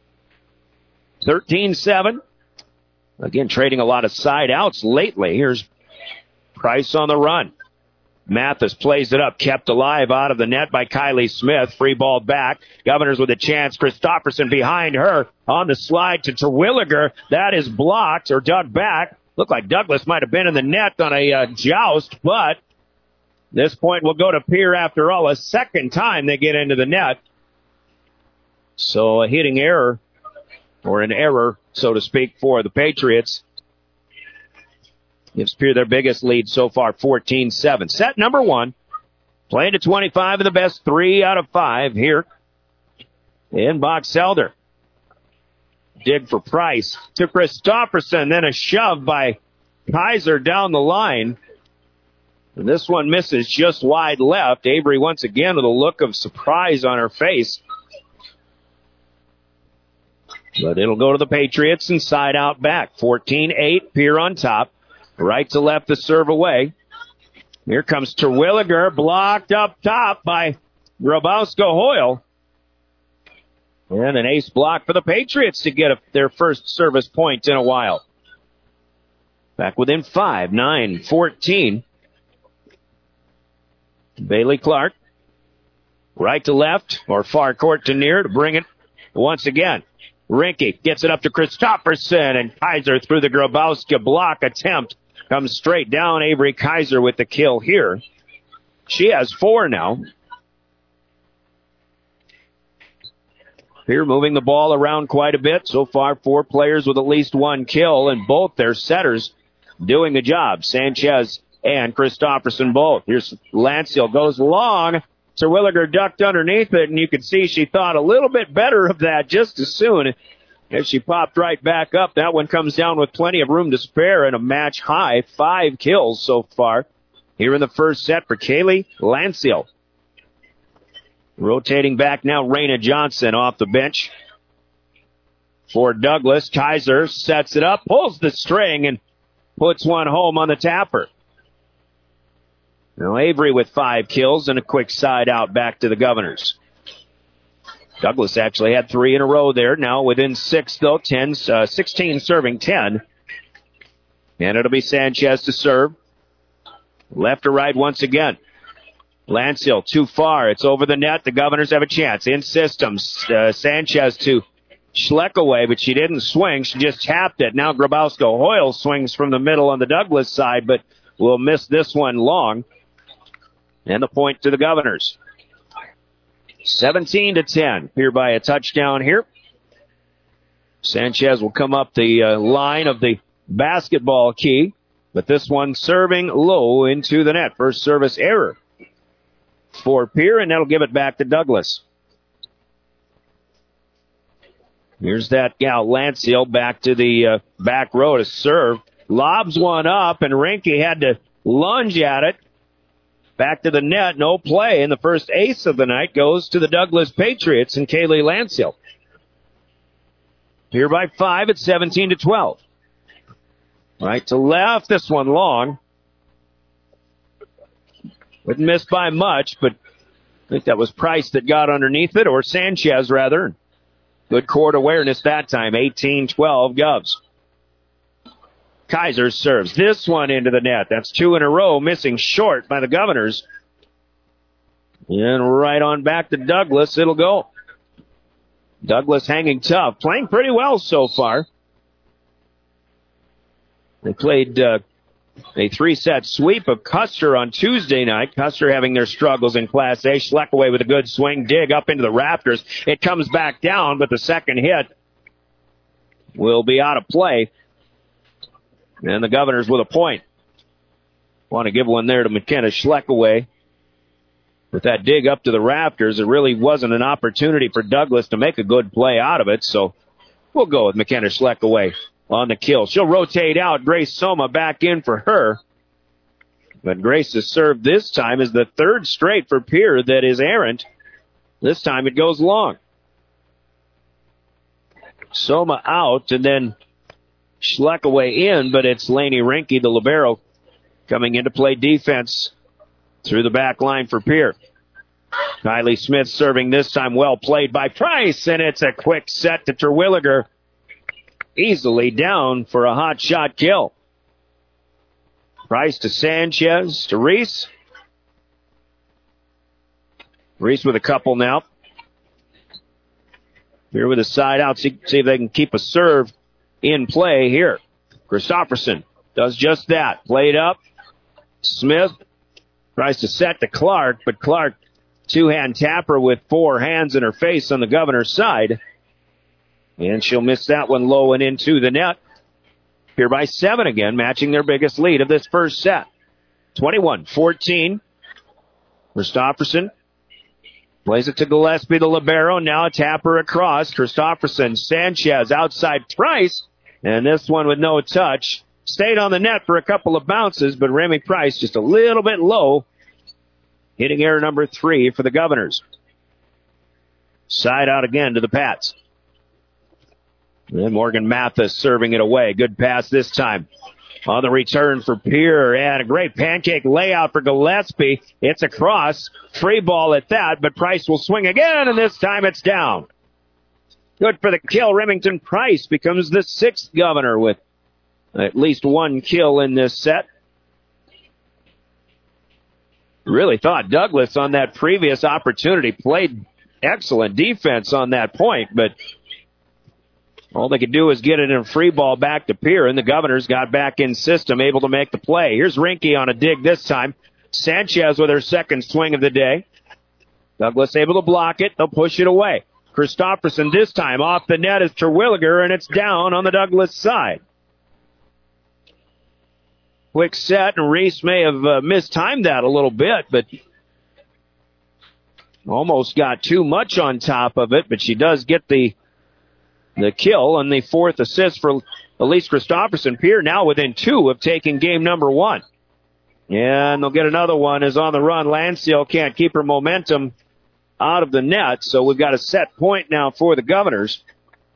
13-7. Again, trading a lot of side outs lately. Here's Price on the run. Mathis plays it up, kept alive out of the net by Kylie Smith. Free ball back. Governors with a chance. Christofferson behind her on the slide to Terwilliger. That is blocked or dug back Looked like Douglas might have been in the net on a joust, but this point will go to Pierre after all. A second time they get into the net. So a hitting error, or an error, so to speak, for the Patriots. Gives Pierre their biggest lead so far, 14-7. Set number 1. Playing to 25 of the best 3 out of 5 here in Box Elder. Dig for Price to Christopherson, then a shove by Kaiser down the line. And this one misses just wide left. Avery once again with a look of surprise on her face. But it'll go to the Patriots and side out back. 14-8, Pierre on top. Right to left the serve away. Here comes Terwilliger, blocked up top by Grabowska-Hoyle. And an ace block for the Patriots to get their first service point in a while. Back within 5, 9-14. Bailey Clark. Right to left, or far court to near to bring it once again. Rinke gets it up to Christopherson, and Kaiser through the Grabowska block attempt. Comes straight down. Avery Kaiser with the kill here. She has 4 now. Here moving the ball around quite a bit. So far, 4 players with at least 1 kill, and both their setters doing the job. Sanchez and Christopherson both. Here's Lanciel, goes long. Terwilliger ducked underneath it, and you could see she thought a little bit better of that just as soon as she popped right back up. That one comes down with plenty of room to spare and a match high. 5 kills so far here in the first set for Kaylee Lanciel. Rotating back now, Raina Johnson off the bench for Douglas. Kaiser sets it up, pulls the string, and puts one home on the tapper. Now Avery with 5 kills and a quick side out back to the Governors. Douglas actually had 3 in a row there. Now within 6 though, 16 serving 10. And it'll be Sanchez to serve. Left to right once again. Lanciel too far. It's over the net. The Governors have a chance. In systems. Sanchez to Schleckaway, but she didn't swing. She just tapped it. Now Grabowska-Hoyle swings from the middle on the Douglas side, but will miss this one long. And the point to the Governors. 17-10. Here by a touchdown here. Sanchez will come up the line of the basketball key, but this one serving low into the net. First service error for Pierre, and that'll give it back to Douglas. Here's that gal Lanciel back to the back row to serve. Lobs one up, and Rinke had to lunge at it. Back to the net, no play, and the first ace of the night goes to the Douglas Patriots and Kaylee Lanciel. Here by 5 at 17-12. Right to left, this one long. Wouldn't miss by much, but I think that was Price that got underneath it, or Sanchez rather. Good court awareness that time, 18-12 Govs. Kaiser serves this one into the net. That's 2 in a row, missing short by the Governors. And right on back to Douglas, it'll go. Douglas hanging tough, playing pretty well so far. They played a 3-set sweep of Custer on Tuesday night. Custer having their struggles in Class A. Schleckaway with a good swing, dig up into the rafters. It comes back down, but the second hit will be out of play. And the Governors with a point. Want to give one there to McKenna Schleckaway. With that dig up to the rafters, it really wasn't an opportunity for Douglas to make a good play out of it, so we'll go with McKenna Schleckaway on the kill. She'll rotate out. Grace Soma back in for her. But Grace's serve this time is the 3rd straight for Pierre that is errant. This time it goes long. Soma out, and then Schleckaway in, but it's Lainey Rinke, the libero, coming in to play defense through the back line for Pierre. Kylie Smith serving this time, well played by Price, and it's a quick set to Terwilliger. Easily down for a hot shot kill. Price to Sanchez, to Reese. Reese with a couple now. Here with a side out, see if they can keep a serve in play here. Christopherson does just that. Played up. Smith tries to set to Clark, but Clark two-hand tapper with 4 hands in her face on the Governor's side. And she'll miss that one low and into the net. Here by 7 again, matching their biggest lead of this first set. 21-14. Christofferson plays it to Gillespie, the libero. Now a tapper across. Christofferson, Sanchez, outside Price. And this one with no touch. Stayed on the net for a couple of bounces, but Remy Price just a little bit low. Hitting error number 3 for the Governors. Side out again to the Pats. And Morgan Mathis serving it away. Good pass this time. On the return for Pierre, and a great pancake layout for Gillespie. It's across. Free ball at that, but Price will swing again, and this time it's down. Good for the kill. Remington Price becomes the 6th Governor with at least 1 kill in this set. Really thought Douglas on that previous opportunity played excellent defense on that point, but all they could do is get it in a free ball back to Pierre, and the Governors got back in system, able to make the play. Here's Rinke on a dig this time. Sanchez with her second swing of the day. Douglas able to block it. They'll push it away. Christofferson this time off the net is Terwilliger, and it's down on the Douglas side. Quick set, and Reese may have mistimed that a little bit, but almost got too much on top of it, but she does get the kill and the 4th assist for Elise Christofferson. Pierre now within 2 of taking game number 1. And they'll get another one as on the run. Landseal can't keep her momentum out of the net, so we've got a set point now for the Governors.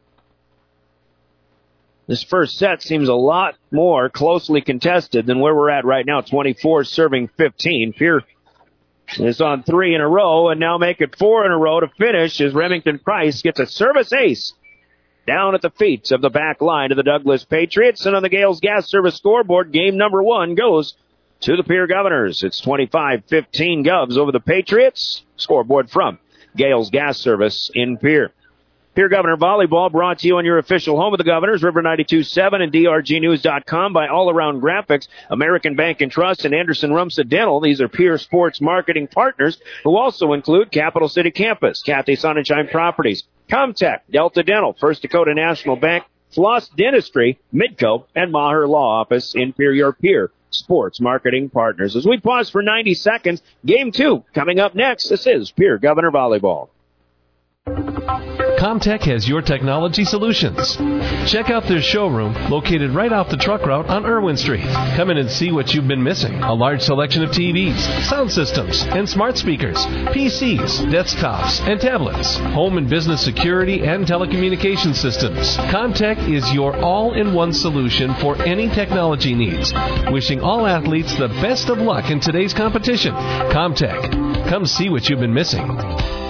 This first set seems a lot more closely contested than where we're at right now. 24 serving 15. Pierre is on 3 in a row, and now make it 4 in a row to finish as Remington Price gets a service ace down at the feet of the back line of the Douglas Patriots. And on the Gales Gas Service scoreboard, game number 1 goes to the Pierre Governors. It's 25-15 Govs over the Patriots. Scoreboard from Gales Gas Service in Pierre. Pierre Governor Volleyball brought to you on your official home of the Governors, River 92.7 and DRGnews.com by All Around Graphics, American Bank and Trust, and Anderson Rumsa Dental. These are Pierre Sports marketing partners who also include Capital City Campus, Cathay Sonnenschein Properties, Comtech, Delta Dental, First Dakota National Bank, Floss Dentistry, Midco, and Maher Law Office in Pierre, your Pierre Sports marketing partners. As we pause for 90 seconds, Game 2 coming up next. This is Pierre Governor Volleyball. Comtech has your technology solutions. Check out their showroom located right off the truck route on Irwin Street. Come in and see what you've been missing. A large selection of TVs, sound systems, and smart speakers, PCs, desktops, and tablets, home and business security and telecommunication systems. Comtech is your all-in-one solution for any technology needs. Wishing all athletes the best of luck in today's competition. Comtech. Come see what you've been missing.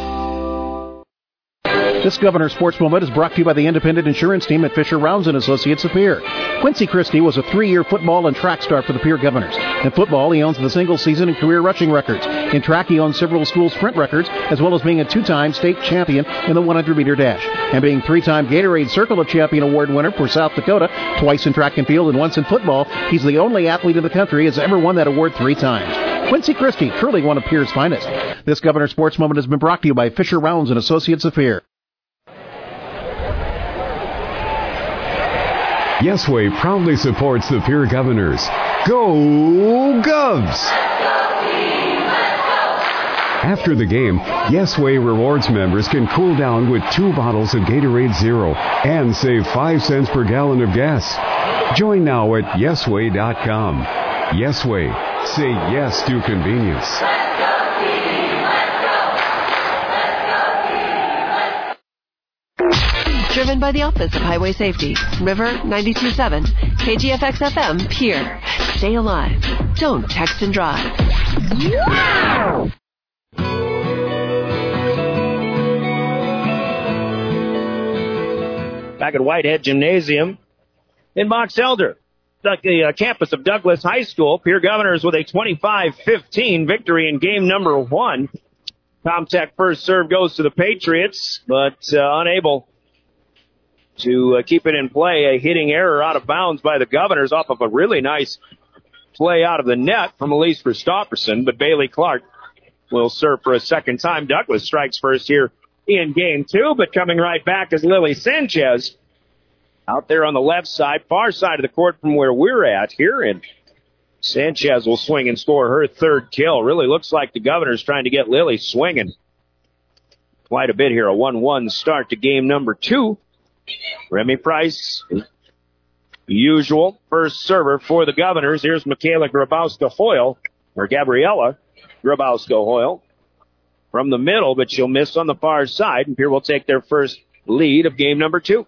This Governor Sports Moment is brought to you by the independent insurance team at Fisher Rounds & Associates of Pierre. Quincy Christie was a 3-year football and track star for the Pierre Governors. In football, he owns the single season and career rushing records. In track, he owns several school sprint records, as well as being a 2-time state champion in the 100-meter dash. And being 3-time Gatorade Circle of Champion Award winner for South Dakota, twice in track and field and once in football, he's the only athlete in the country who has ever won that award 3 times. Quincy Christie, truly one of Pierre's finest. This Governor Sports Moment has been brought to you by Fisher Rounds & Associates of Pierre. Yesway proudly supports the Pierre Governors. Go Govs! After the game, Yesway Rewards members can cool down with 2 bottles of Gatorade Zero and save 5 cents per gallon of gas. Join now at yesway.com. Yesway. Say yes to convenience. Driven by the Office of Highway Safety. River 92.7, KGFX FM, Pierre. Stay alive. Don't text and drive. Back at Whitehead Gymnasium in Box Elder, the campus of Douglas High School. Pierre Governors with a 25-15 victory in game number 1. Comtech first serve goes to the Patriots, but unable to keep it in play. A hitting error out of bounds by the Governors off of a really nice play out of the net from Elise Christopherson, but Bailey Clark will serve for a second time. Douglas strikes first here in game 2, but coming right back is Lily Sanchez out there on the left side, far side of the court from where we're at here, and Sanchez will swing and score her third kill. Really looks like the Governors trying to get Lily swinging quite a bit here. A 1-1 start to game number 2. Remy Price, usual first server for the Governors. Here's Michaela Grabowska-Hoyle, or Gabriella Grabowska-Hoyle, from the middle, but she'll miss on the far side, and Pierre will take their first lead of game number 2.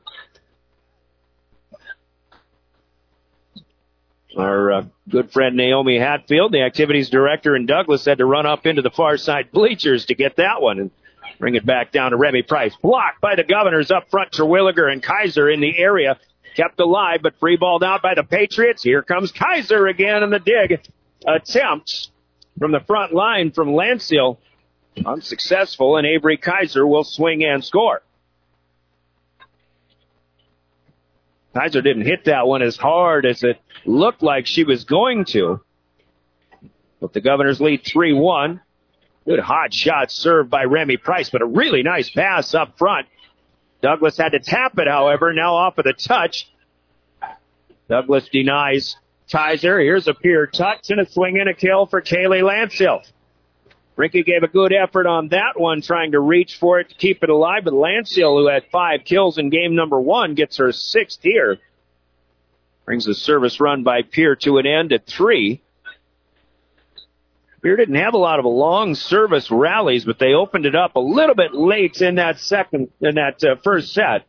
Our good friend Naomi Hatfield, the activities director in Douglas, had to run up into the far side bleachers to get that one and bring it back down to Remy Price. Blocked by the Governors up front. Terwilliger and Kaiser in the area. Kept alive, but free balled out by the Patriots. Here comes Kaiser again in the dig. Attempts from the front line from Lansdale. Unsuccessful, and Avery Kaiser will swing and score. Kaiser didn't hit that one as hard as it looked like she was going to. But the Governors lead 3-1. Good hot shot served by Remy Price, but a really nice pass up front. Douglas had to tap it, however, now off of the touch. Douglas denies Kaiser. Here's a pure touch and a swing and a kill for Kaylee Lansdale. Ricky gave a good effort on that one, trying to reach for it to keep it alive, but Lansdale, who had 5 kills in game number 1, gets her 6th here. Brings the service run by Pierre to an end at 3. Pierre didn't have a lot of long service rallies, but they opened it up a little bit late in that first set.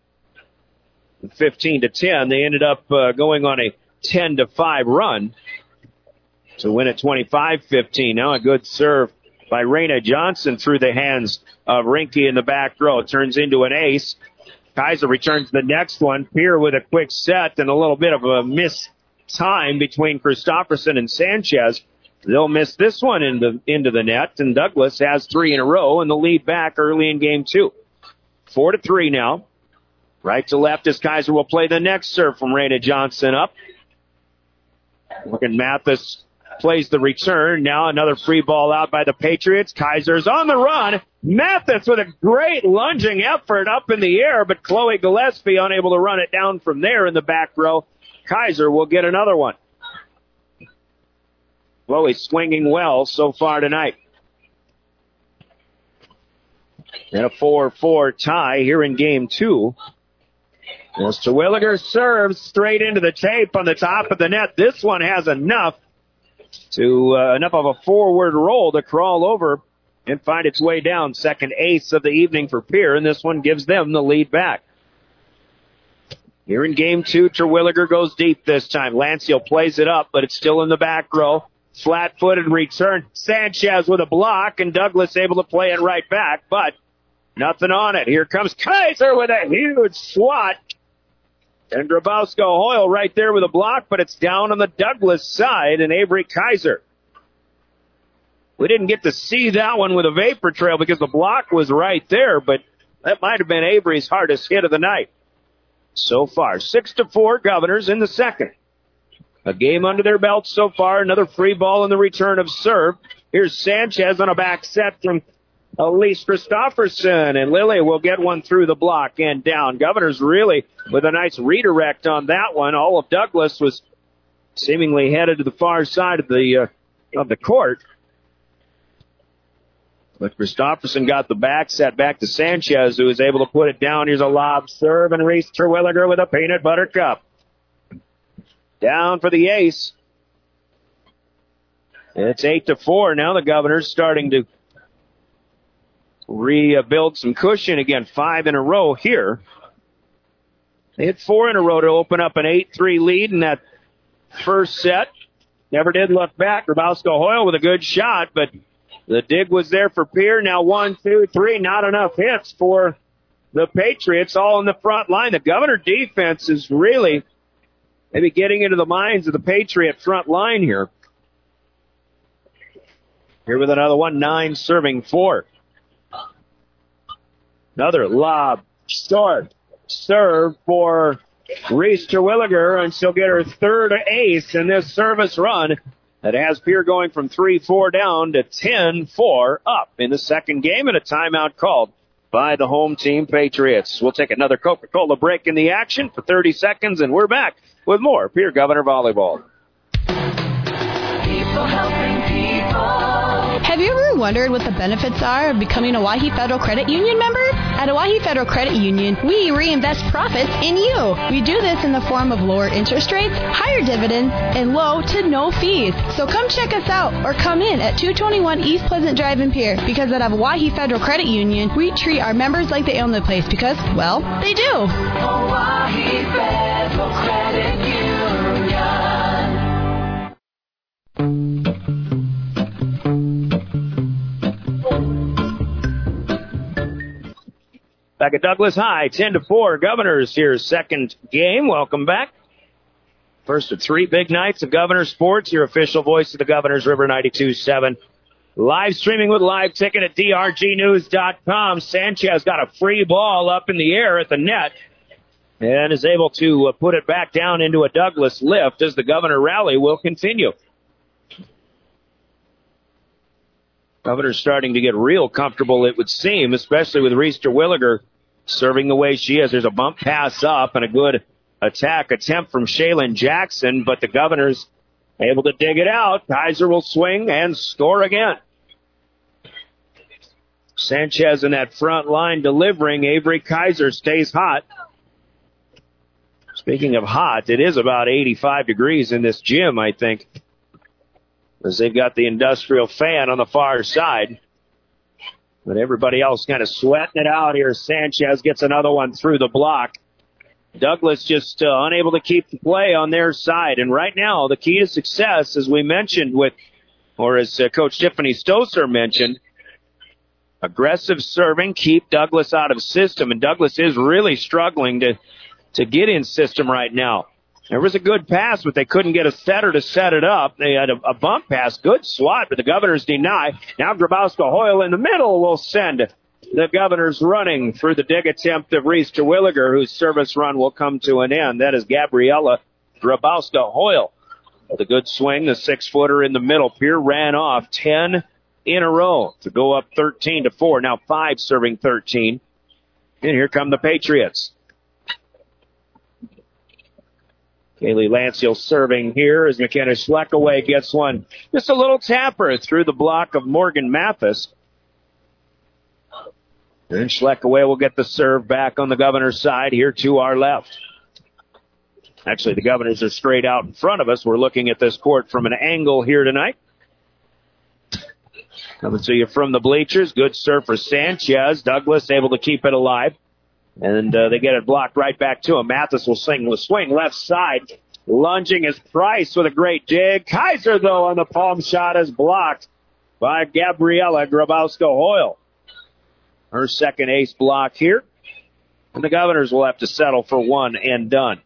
15-10, they ended up going on a 10-5 run to win at 25-15. Now a good serve by Raina Johnson through the hands of Rinke in the back row. It turns into an ace. Kaiser returns the next one. Pierre with a quick set and a little bit of a miss time between Christopherson and Sanchez. They'll miss this one into the net, and Douglas has 3 in a row and the lead back early in game 2. 4-3 now. Right to left as Kaiser will play the next serve from Raina Johnson up. Morgan Mathis plays the return. Now another free ball out by the Patriots. Kaiser's on the run. Mathis with a great lunging effort up in the air, but Chloe Gillespie unable to run it down from there in the back row. Kaiser will get another one. Chloe swinging well so far tonight. And a 4-4 tie here in game 2. As Terwilliger serves straight into the tape on the top of the net. This one has enough of a forward roll to crawl over and find its way down. Second ace of the evening for Pierre, and this one gives them the lead back. Here in game 2, Terwilliger goes deep this time. Lansdale plays it up, but it's still in the back row. Flat-footed return. Sanchez with a block, and Douglas able to play it right back, but nothing on it. Here comes Kaiser with a huge swat. And Grabowska-Hoyle right there with a block, but it's down on the Douglas side, and Avery Kaiser. We didn't get to see that one with a vapor trail because the block was right there, but that might have been Avery's hardest hit of the night. So far, 6-4 Governors in the second. A game under their belt so far. Another free ball in the return of serve. Here's Sanchez on a back set from Elise Christopherson, and Lily will get one through the block and down. Governors really with a nice redirect on that one. All of Douglas was seemingly headed to the far side of the court. But Christopherson got the back set back to Sanchez, who was able to put it down. Here's a lob serve, and Reese Terwilliger with a peanut butter cup. Down for the ace. It's 8-4. Now the Governors starting to rebuild some cushion again. 5 in a row here. They hit 4 in a row to open up an 8-3 lead in that first set. Never did look back. Grabowska-Hoyle with a good shot, but the dig was there for Pierre. Now 1, 2, 3. Not enough hits for the Patriots, all in the front line. The Governor defense is really maybe getting into the minds of the Patriot front line here. Here with another one, 9 serving 4. Another lob, short, serve for Reese Terwilliger, and she'll get her third ace in this service run that has Pierre going from 3-4 down to 10-4 up in the second game, and a timeout called by the home team Patriots. We'll take another Coca-Cola break in the action for 30 seconds, and we're back with more Pierre Governor Volleyball. People helping people. Have you ever wondered what the benefits are of becoming a Owyhee Federal Credit Union member? At Owyhee Federal Credit Union, we reinvest profits in you. We do this in the form of lower interest rates, higher dividends, and low to no fees. So come check us out or come in at 221 East Pleasant Drive in Pierre, because at Owyhee Federal Credit Union, we treat our members like they own the place because, well, they do. Owyhee Federal Credit Union. Back at Douglas High, 10-4. Governors here, second game. Welcome back. First of three big nights of Governor Sports, your official voice of the Governors, River 92.7. Live streaming with live ticket at drgnews.com. Sanchez got a free ball up in the air at the net and is able to put it back down into a Douglas lift as the Governor rally will continue. Governor's starting to get real comfortable, it would seem, especially with Reese Terwilliger serving the way she is. There's a bump pass up and a good attack attempt from Shaylin Jackson, but the Governor's able to dig it out. Kaiser will swing and score again. Sanchez in that front line delivering. Avery Kaiser stays hot. Speaking of hot, it is about 85 degrees in this gym, I think, as they've got the industrial fan on the far side. But everybody else kind of sweating it out here. Sanchez gets another one through the block. Douglas just unable to keep the play on their side. And right now, the key to success, as we mentioned as Coach Tiffany Stoser mentioned, aggressive serving, keep Douglas out of system. And Douglas is really struggling to get in system right now. There was a good pass, but they couldn't get a setter to set it up. They had a bump pass, good swat, but the Governors deny. Now Grabowska-Hoyle in the middle will send the Governors running through the dig attempt of Reese Terwilliger, whose service run will come to an end. That is Gabriella Grabowska-Hoyle. With a good swing, the 6-footer in the middle. Pierre ran off 10 in a row to go up 13-4. Now 5 serving 13. And here come the Patriots. Kaylee Lanciel serving here as McKenna Schleckaway gets one. Just a little tapper through the block of Morgan Mathis. And Schleckaway will get the serve back on the Governor's side here to our left. Actually, the Governors are straight out in front of us. We're looking at this court from an angle here tonight. Coming to you from the bleachers. Good serve for Sanchez. Douglas able to keep it alive. And they get it blocked right back to him. Mathis will swing left side. Lunging is Price with a great dig. Kaiser, though, on the palm shot is blocked by Gabriella Grabowska-Hoyle. Her second ace block here. And the Governors will have to settle for one and done.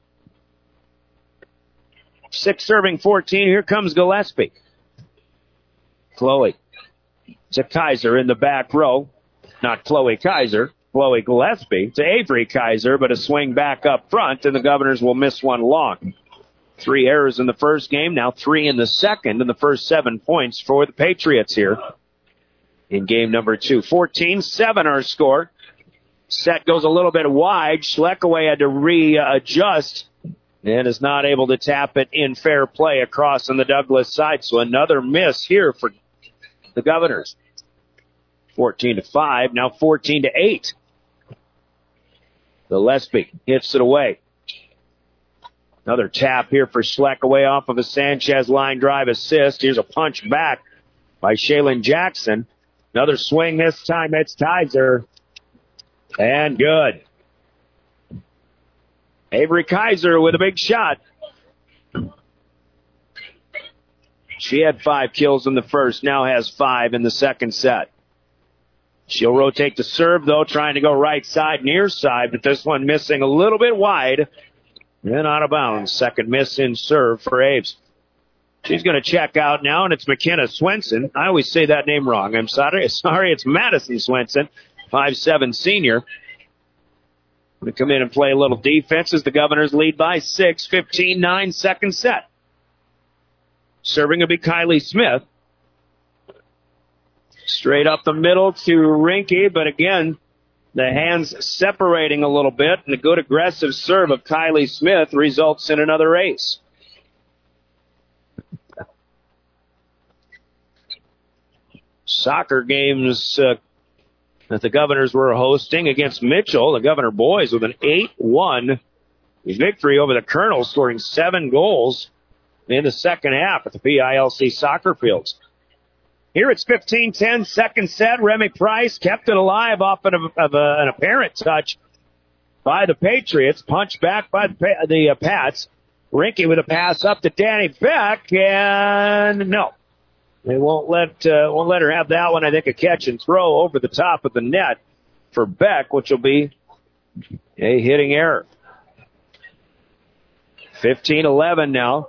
6 serving 14. Here comes Gillespie. Chloe to Kaiser in the back row. Not Chloe Kaiser. Chloe Gillespie to Avery Kaiser, but a swing back up front, and the Governors will miss one long. 3 errors in the first game, now 3 in the second, and the first 7 points for the Patriots here in game number 2. 14-7 our score. Set goes a little bit wide. Schleckaway had to readjust and is not able to tap it in fair play across on the Douglas side, so another miss here for the Governors. 14-5, now 14-8. Gillespie hits it away. Another tap here for Schleckaway off of a Sanchez line drive assist. Here's a punch back by Shaylin Jackson. Another swing this time. It's Kaiser. And good. Avery Kaiser with a big shot. She had 5 kills in the first, now has 5 in the second set. She'll rotate to serve, though, trying to go right side, near side, but this one missing a little bit wide and out of bounds. Second miss in serve for Aves. She's going to check out now, and it's McKenna Swenson. I always say that name wrong. I'm sorry. It's Madison Swenson, 5'7" senior. We come in and play a little defense as the Governors lead by 6, 15-9, second set. Serving will be Kylie Smith. Straight up the middle to Rinke, but again, the hands separating a little bit, and a good aggressive serve of Kylie Smith results in another ace. Soccer games that the Governors were hosting against Mitchell. The Governor boys with an 8-1 victory over the Colonels, scoring 7 goals in the second half at the PILC soccer fields. Here it's 15-10, second set. Remy Price kept it alive off of an apparent touch by the Patriots. Punched back by the Pats. Rinke with a pass up to Danny Beck, and no. They won't let her have that one. I think a catch and throw over the top of the net for Beck, which will be a hitting error. 15-11 now.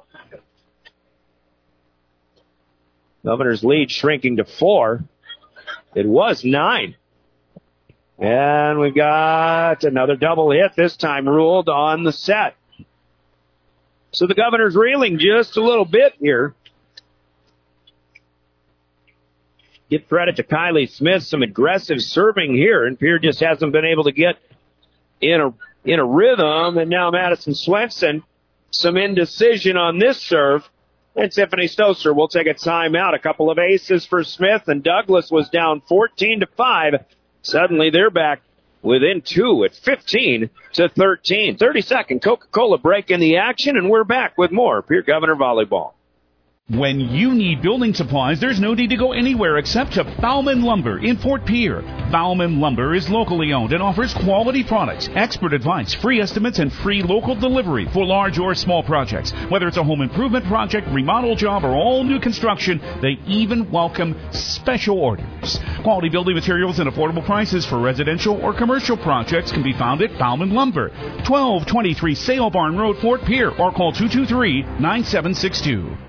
Governor's lead shrinking to 4. It was 9. And we've got another double hit, this time ruled on the set. So the Governor's reeling just a little bit here. Give credit to Kylie Smith, some aggressive serving here, and Pierre just hasn't been able to get in a rhythm. And now Madison Swenson, some indecision on this serve. And Tiffany Stoser will take a timeout. A couple of aces for Smith, and Douglas was down 14-5. Suddenly they're back within 2 at 15-13. 30-second Coca-Cola break in the action, and we're back with more Pierre Governor Volleyball. When you need building supplies, there's no need to go anywhere except to Bauman Lumber in Fort Pierre. Bauman Lumber is locally owned and offers quality products, expert advice, free estimates, and free local delivery for large or small projects. Whether it's a home improvement project, remodel job, or all new construction, they even welcome special orders. Quality building materials and affordable prices for residential or commercial projects can be found at Bauman Lumber, 1223 Sale Barn Road, Fort Pierre, or call 223-9762.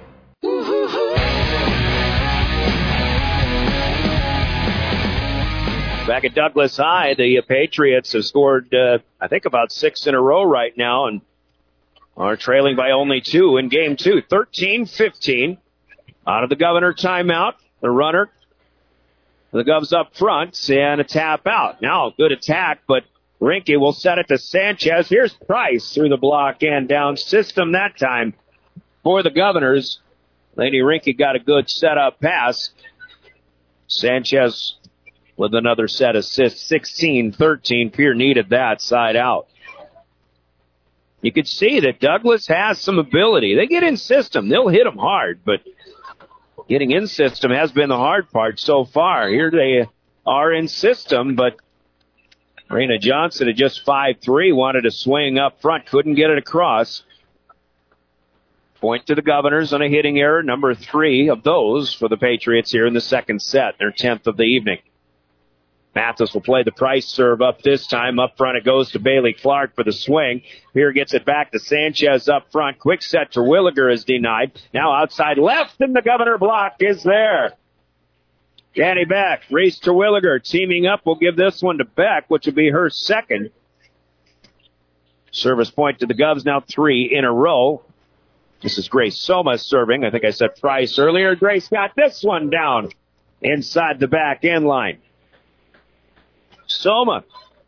Back at Douglas High, the Patriots have scored, I think, about 6 in a row right now and are trailing by only 2 in game 2. 13-15 out of the Governor timeout. The runner, the Govs up front, and a tap out. Now, good attack, but Rinke will set it to Sanchez. Here's Price through the block and down system that time for the Governors. Lady Rinke got a good setup pass. Sanchez with another set assist, 16-13. Pierre needed that side out. You could see that Douglas has some ability. They get in system. They'll hit them hard, but getting in system has been the hard part so far. Here they are in system, but Raina Johnson at just 5'3", wanted to swing up front, couldn't get it across. Point to the Governors on a hitting error, number 3 of those for the Patriots here in the second set, their 10th of the evening. Mathis will play the Price serve up this time. Up front it goes to Bailey Clark for the swing. Here gets it back to Sanchez up front. Quick set to Williger is denied. Now outside left, and the Governor block is there. Danny Beck, Reese to Williger, teaming up. Will give this one to Beck, which will be her second. Service point to the Govs, now 3 in a row. This is Grace Soma serving. I think I said Price earlier. Grace got this one down inside the back end line. Soma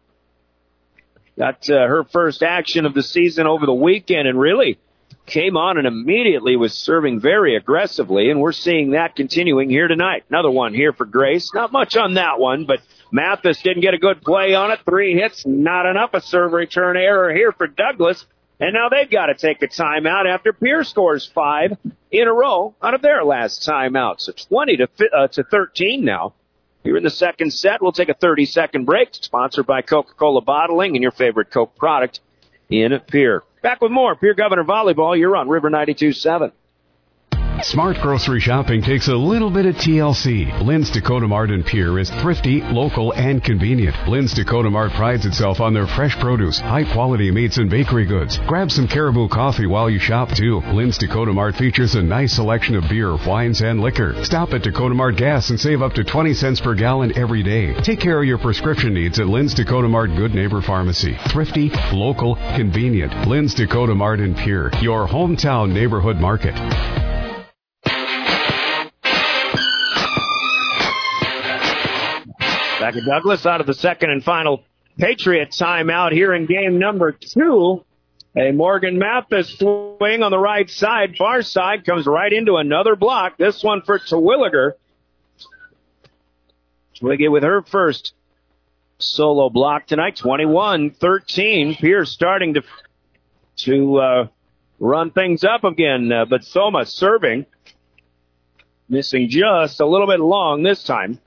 got her first action of the season over the weekend and really came on and immediately was serving very aggressively, and we're seeing that continuing here tonight. Another one here for Grace. Not much on that one, but Mathis didn't get a good play on it. 3 hits, not enough. A serve return error here for Douglas. And now they've got to take a timeout after Pierce scores 5 in a row out of their last timeout. So 20-13 now. Here in the second set, we'll take a 30-second break. Sponsored by Coca-Cola Bottling and your favorite Coke product in Pierre. Back with more Pierre Governor Volleyball. You're on River 92.7. Smart grocery shopping takes a little bit of TLC. Lynn's Dakota Mart in Pierre is thrifty, local, and convenient. Lynn's Dakota Mart prides itself on their fresh produce, high-quality meats, and bakery goods. Grab some Caribou coffee while you shop, too. Lynn's Dakota Mart features a nice selection of beer, wines, and liquor. Stop at Dakota Mart Gas and save up to 20 cents per gallon every day. Take care of your prescription needs at Lynn's Dakota Mart Good Neighbor Pharmacy. Thrifty, local, convenient. Lynn's Dakota Mart in Pierre, your hometown neighborhood market. Back at Douglas out of the second and final Patriot timeout here in game number 2. A Morgan Mathis swing on the right side, far side, comes right into another block. This one for Terwilliger. Twiggy with her first solo block tonight, 21-13. Pierce starting to run things up again, but Soma serving, missing just a little bit long this time.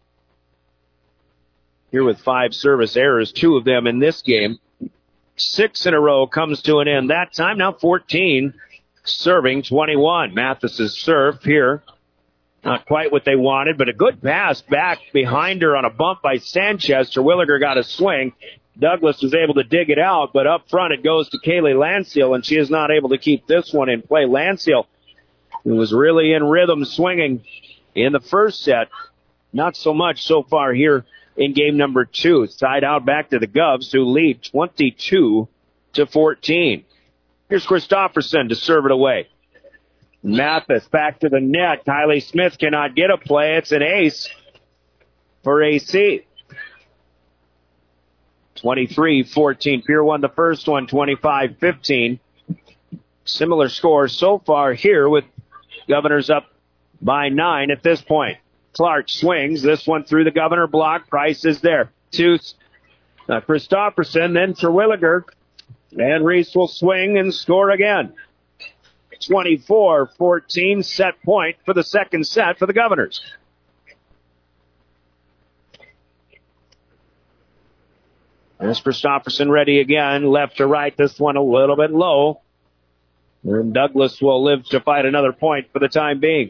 Here with 5 service errors, 2 of them in this game. 6 in a row comes to an end that time. Now 14 serving 21. Mathis's serve here. Not quite what they wanted, but a good pass back behind her on a bump by Sanchez. Terwilliger got a swing. Douglas was able to dig it out, but up front it goes to Kaylee Landseal, and she is not able to keep this one in play. Landseal, who was really in rhythm swinging in the first set, not so much so far here in game number 2. Side out back to the Govs, who lead 22-14. Here's Christofferson to serve it away. Mathis back to the net. Kylie Smith cannot get a play. It's an ace for AC. 23-14. Pierre won the first one, 25-15. Similar score so far here with Governors up by 9 at this point. Clark swings. This one through the Governor block. Price is there. To Christofferson, then Terwilliger. And Reese will swing and score again. 24-14, set point for the second set for the Governors. There's Christofferson ready again, left to right, this one a little bit low. And Douglas will live to fight another point for the time being.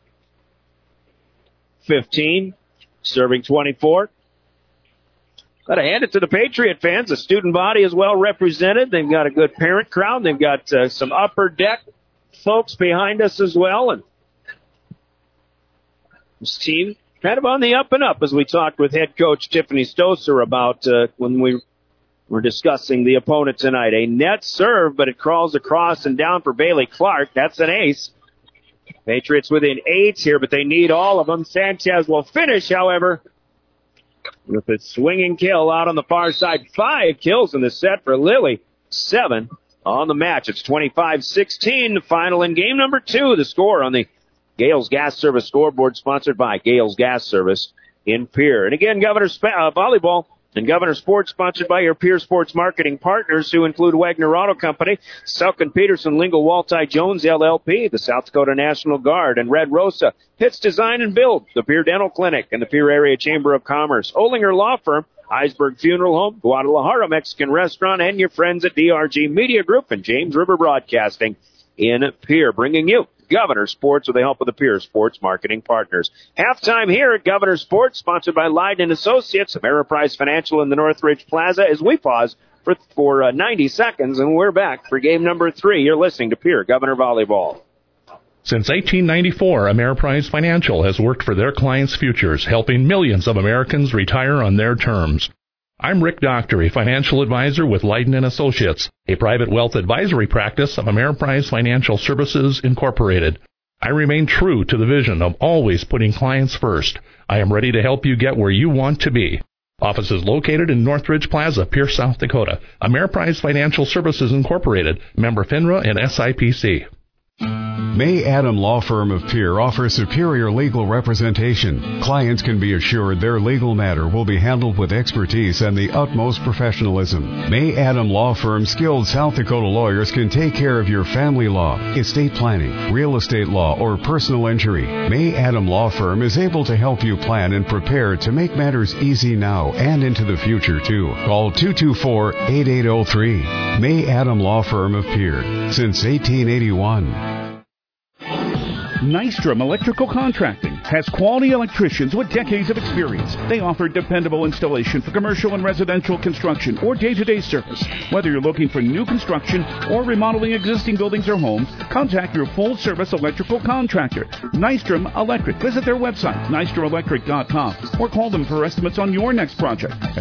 15, serving 24. Got to hand it to the Patriot fans. The student body is well represented. They've got a good parent crowd. They've got some upper deck folks behind us as well. And this team kind of on the up and up, as we talked with head coach Tiffany Stoser about when we were discussing the opponent tonight. A net serve, but it crawls across and down for Bailey Clark. That's an ace. Patriots within 8 here, but they need all of them. Sanchez will finish, however, with a swinging kill out on the far side. 5 kills in the set for Lily. 7 on the match. It's 25-16, the final in game number 2. The score on the Gales Gas Service scoreboard, sponsored by Gales Gas Service in Pierre. And again, Governor's Volleyball and Governor Sports, sponsored by your Pierre Sports marketing partners, who include Wagner Auto Company, Selkin Peterson, Lingle Walti Jones LLP, the South Dakota National Guard, and Red Rosa, Pitts Design and Build, the Pierre Dental Clinic, and the Pierre Area Chamber of Commerce, Olinger Law Firm, Iceberg Funeral Home, Guadalajara Mexican Restaurant, and your friends at DRG Media Group and James River Broadcasting in Pierre, bringing you Governor Sports with the help of the Pierre Sports marketing partners. Halftime here at Governor Sports, sponsored by Leiden Associates, Ameriprise Financial in the Northridge Plaza, as we pause for 90 seconds, and we're back for game number 3. You're listening to Pierre Governor Volleyball. Since 1894, Ameriprise Financial has worked for their clients' futures, helping millions of Americans retire on their terms. I'm Rick Doctor, a financial advisor with Leiden & Associates, a private wealth advisory practice of Ameriprise Financial Services, Incorporated. I remain true to the vision of always putting clients first. I am ready to help you get where you want to be. Offices located in Northridge Plaza, Pierce, South Dakota. Ameriprise Financial Services, Incorporated, member FINRA and SIPC. May Adam Law Firm of Pierre offers superior legal representation. Clients can be assured their legal matter will be handled with expertise and the utmost professionalism. May Adam Law Firm's skilled South Dakota lawyers can take care of your family law, estate planning, real estate law, or personal injury. May Adam Law Firm is able to help you plan and prepare to make matters easy now and into the future, too. Call 224-8803. May Adam Law Firm of Pierre, since 1881. Nystrom Electrical Contracting has quality electricians with decades of experience. They offer dependable installation for commercial and residential construction or day-to-day service. Whether you're looking for new construction or remodeling existing buildings or homes, contact your full-service electrical contractor, Nystrom Electric. Visit their website, nystromelectric.com, or call them for estimates on your next project at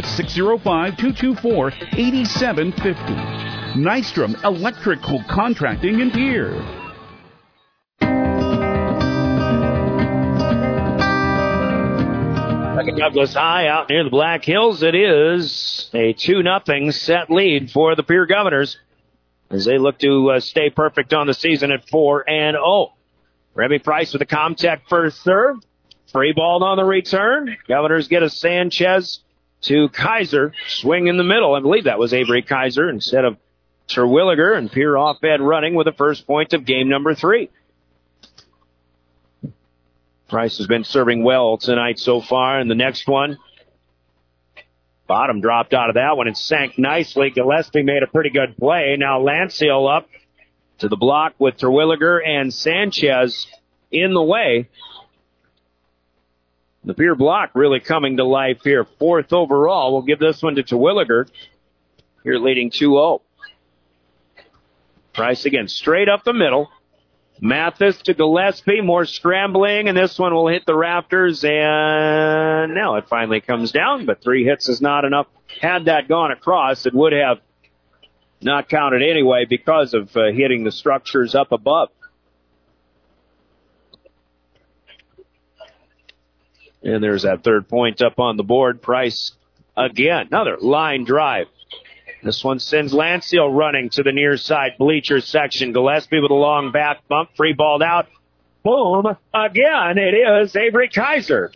605-224-8750. Nystrom Electrical Contracting in Pierre. Douglas High out near the Black Hills. It is a 2-0 set lead for the Pierre Governors as they look to stay perfect on the season at 4-0. Remy Price with the Comtech first serve. Free ball on the return. Governors get a Sanchez to Kaiser. Swing in the middle. I believe that was Avery Kaiser instead of Terwilliger, and Pierre off-bed running with the first point of game number 3. Price has been serving well tonight so far, and the next one, bottom dropped out of that one and sank nicely. Gillespie made a pretty good play. Now Lansdale up to the block with Terwilliger and Sanchez in the way. The Pierre block really coming to life here. 4th overall. We'll give this one to Terwilliger. Here leading 2-0. Price again straight up the middle. Mathis to Gillespie, more scrambling, and this one will hit the rafters, and now it finally comes down, but 3 hits is not enough. Had that gone across, it would have not counted anyway because of hitting the structures up above. And there's that 3rd point up on the board. Price again, another line drive. This one sends Lansdale running to the near side bleachers section. Gillespie with a long back bump, free balled out. Boom. Again, it is Avery Kaiser.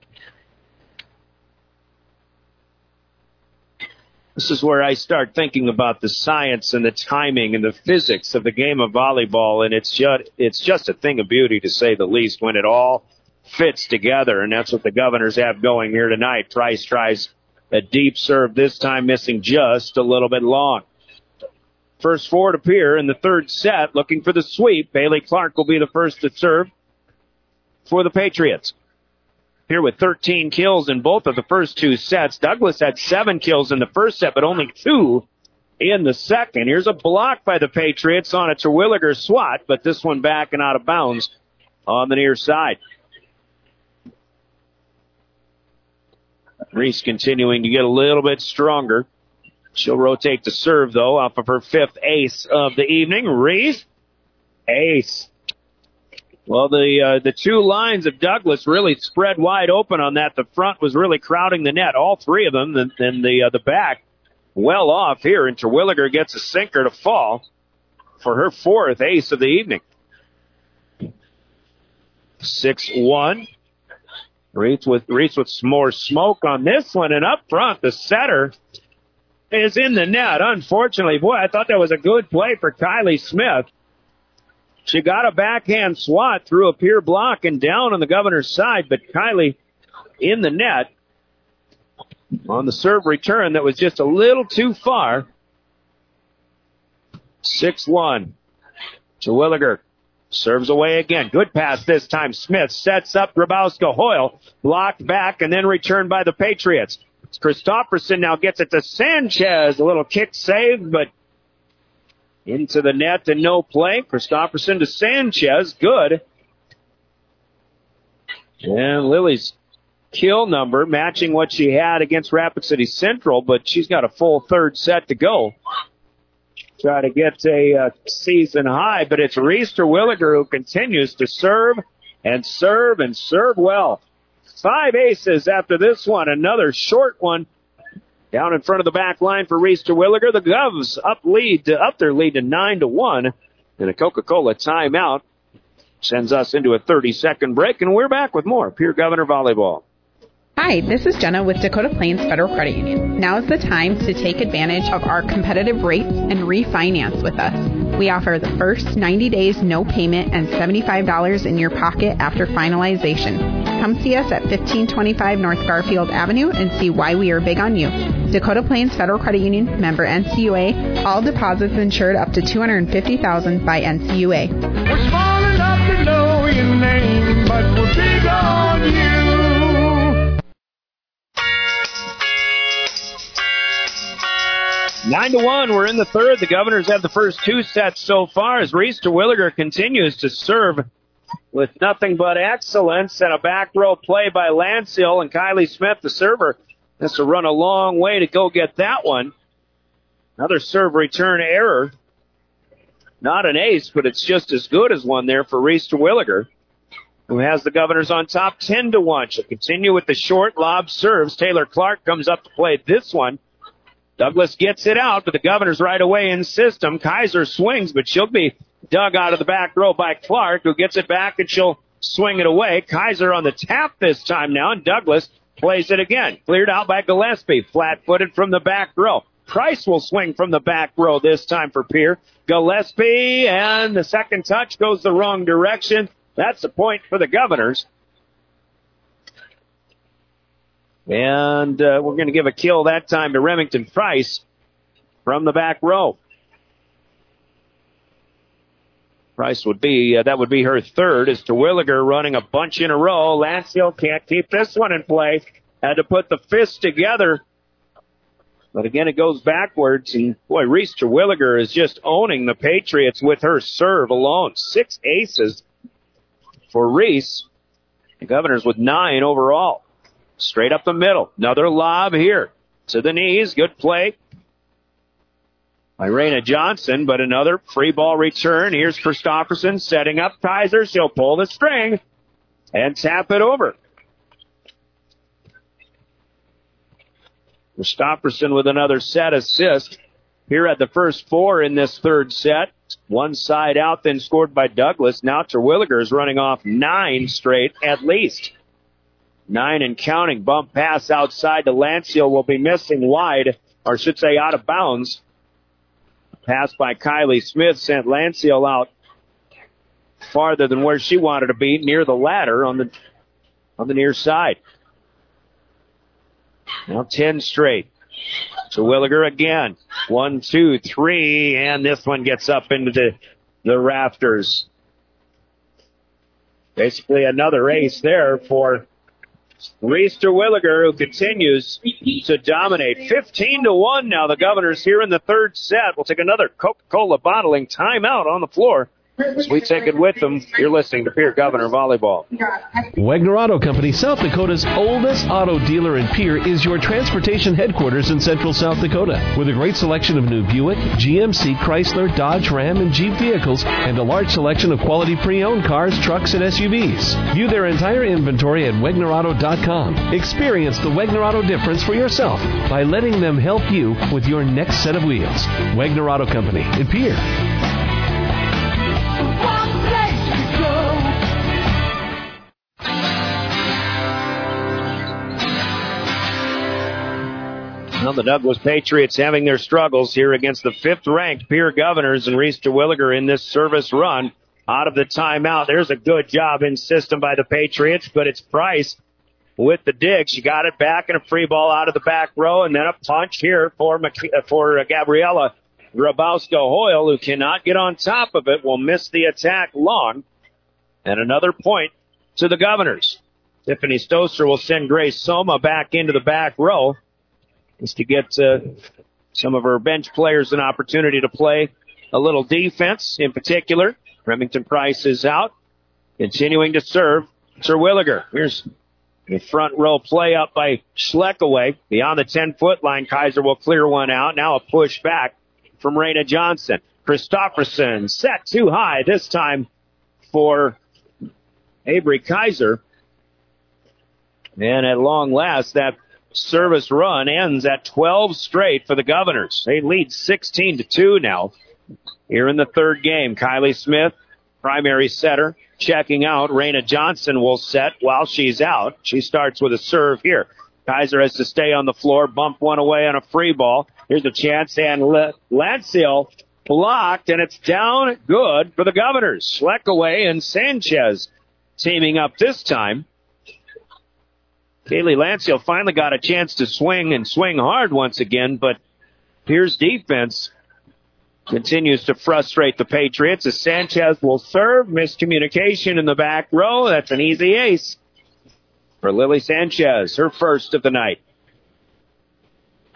This is where I start thinking about the science and the timing and the physics of the game of volleyball, and it's just a thing of beauty, to say the least, when it all fits together, and that's what the Governors have going here tonight. Price tries a deep serve, this time missing just a little bit long. First forward appear in the 3rd set, looking for the sweep. Bailey Clark will be the first to serve for the Patriots. Here with 13 kills in both of the first 2 sets. Douglas had 7 kills in the first set, but only 2 in the second. Here's a block by the Patriots on a Terwilliger swat, but this one back and out of bounds on the near side. Reese continuing to get a little bit stronger. She'll rotate to serve, though, off of her 5th ace of the evening. Reese, ace. Well, the 2 lines of Douglas really spread wide open on that. The front was really crowding the net, all 3 of them, and the back well off here. And Terwilliger gets a sinker to fall for her 4th ace of the evening. 6-1. Reese with more smoke on this one, and up front, the setter is in the net. Unfortunately, boy, I thought that was a good play for Kylie Smith. She got a backhand swat through a Pierre block and down on the Governor's side, but Kylie in the net on the serve return that was just a little too far. 6-1. Terwilliger serves away again. Good pass this time. Smith sets up Grabowska. Hoyle blocked back and then returned by the Patriots. Christopherson now gets it to Sanchez. A little kick save, but into the net and no play. Christopherson to Sanchez. Good. And Lily's kill number matching what she had against Rapid City Central, but she's got a full 3rd set to go. Try to get a season high, but it's Reese Terwilliger who continues to serve and serve and serve well. 5 aces after this one. Another short one down in front of the back line for Reese Terwilliger. The Govs up their lead to 9-1. And a Coca-Cola timeout sends us into a 30-second break, and we're back with more Pierre Governor Volleyball. Hi, this is Jenna with Dakota Plains Federal Credit Union. Now is the time to take advantage of our competitive rates and refinance with us. We offer the first 90 days no payment and $75 in your pocket after finalization. Come see us at 1525 North Garfield Avenue and see why we are big on you. Dakota Plains Federal Credit Union, member NCUA. All deposits insured up to $250,000 by NCUA. We're small enough to know you 9-1, we're in the third. The Governors have the first two sets so far as Reese Terwilliger continues to serve with nothing but excellence, and a back row play by Lanshill, and Kylie Smith, the server, has to run a long way to go get that one. Another serve return error. Not an ace, but it's just as good as one there for Reese Terwilliger, who has the Governors on top 10-1. She'll continue with the short lob serves. Taylor Clark comes up to play this one. Douglas gets it out, but the Governors right away in system. Kaiser swings, but she'll be dug out of the back row by Clark, who gets it back, and she'll swing it away. Kaiser on the tap this time now, and Douglas plays it again. Cleared out by Gillespie, flat-footed from the back row. Price will swing from the back row this time for Pierre. Gillespie, and the second touch goes the wrong direction. That's the point for the Governors. And we're going to give a kill that time to Remington Price from the back row. Price would be, that would be her third, as Terwilliger running a bunch in a row. Lanshill can't keep this one in play. Had to put the fists together. But again, it goes backwards. And boy, Reese Terwilliger is just owning the Patriots with her serve alone. 6 aces for Reese. The Governors with 9 overall. Straight up the middle. Another lob here to the knees. Good play by Raina Johnson, but another free ball return. Here's Christofferson setting up Kaiser. She'll pull the string and tap it over. Christofferson with another set assist. Here at the first 4 in this third set. One side out, then scored by Douglas. Now Terwilliger is running off 9 straight at least. 9 and counting. Bump pass outside to Lanshill will be missing wide, or I should say out of bounds. Pass by Kylie Smith sent Lanshill out farther than where she wanted to be, near the ladder on the near side. Now 10 straight. Terwilliger again. 1, 2, 3, and this one gets up into the rafters. Basically another ace there for Reese Terwilliger, who continues to dominate. 15-1 now. The Governors here in the third set. We'll take another Coca-Cola bottling timeout on the floor as we take it with them. You're listening to Pierre Governor Volleyball. Wegner Auto Company, South Dakota's oldest auto dealer in Pierre, is your transportation headquarters in central South Dakota. With a great selection of new Buick, GMC, Chrysler, Dodge, Ram, and Jeep vehicles, and a large selection of quality pre-owned cars, trucks, and SUVs. View their entire inventory at WegnerAuto.com. Experience the Wegner Auto difference for yourself by letting them help you with your next set of wheels. Wegner Auto Company in Pierre. Well, the Douglas Patriots having their struggles here against the 5th-ranked Pierre Governors, and Reese Terwilliger in this service run out of the timeout. There's a good job in system by the Patriots, but it's Price with the dig. She got it back in a free ball out of the back row, and then a punch here for Gabriella Grabowska-Hoyle, who cannot get on top of it, will miss the attack long. And another point to the Governors. Tiffany Stoser will send Grace Soma back into the back row, is to get some of her bench players an opportunity to play a little defense. In particular, Remington Price is out, continuing to serve Terwilliger. Here's the front row play up by Schleckaway. Beyond the 10-foot line, Kaiser will clear one out. Now a push back from Raina Johnson. Christofferson set too high this time for Avery Kaiser. And at long last, that service run ends at 12 straight for the Governors. They lead 16-2 now here in the third game. Kylie Smith, primary setter, checking out. Raina Johnson will set while she's out. She starts with a serve here. Kaiser has to stay on the floor, bump one away on a free ball. Here's a chance, and Lanshill blocked, and it's down good for the Governors. Schleckaway and Sanchez teaming up this time. Kaylee Lanshill finally got a chance to swing and swing hard once again, but Pierre's defense continues to frustrate the Patriots as Sanchez will serve. Miscommunication in the back row. That's an easy ace for Lily Sanchez, her first of the night.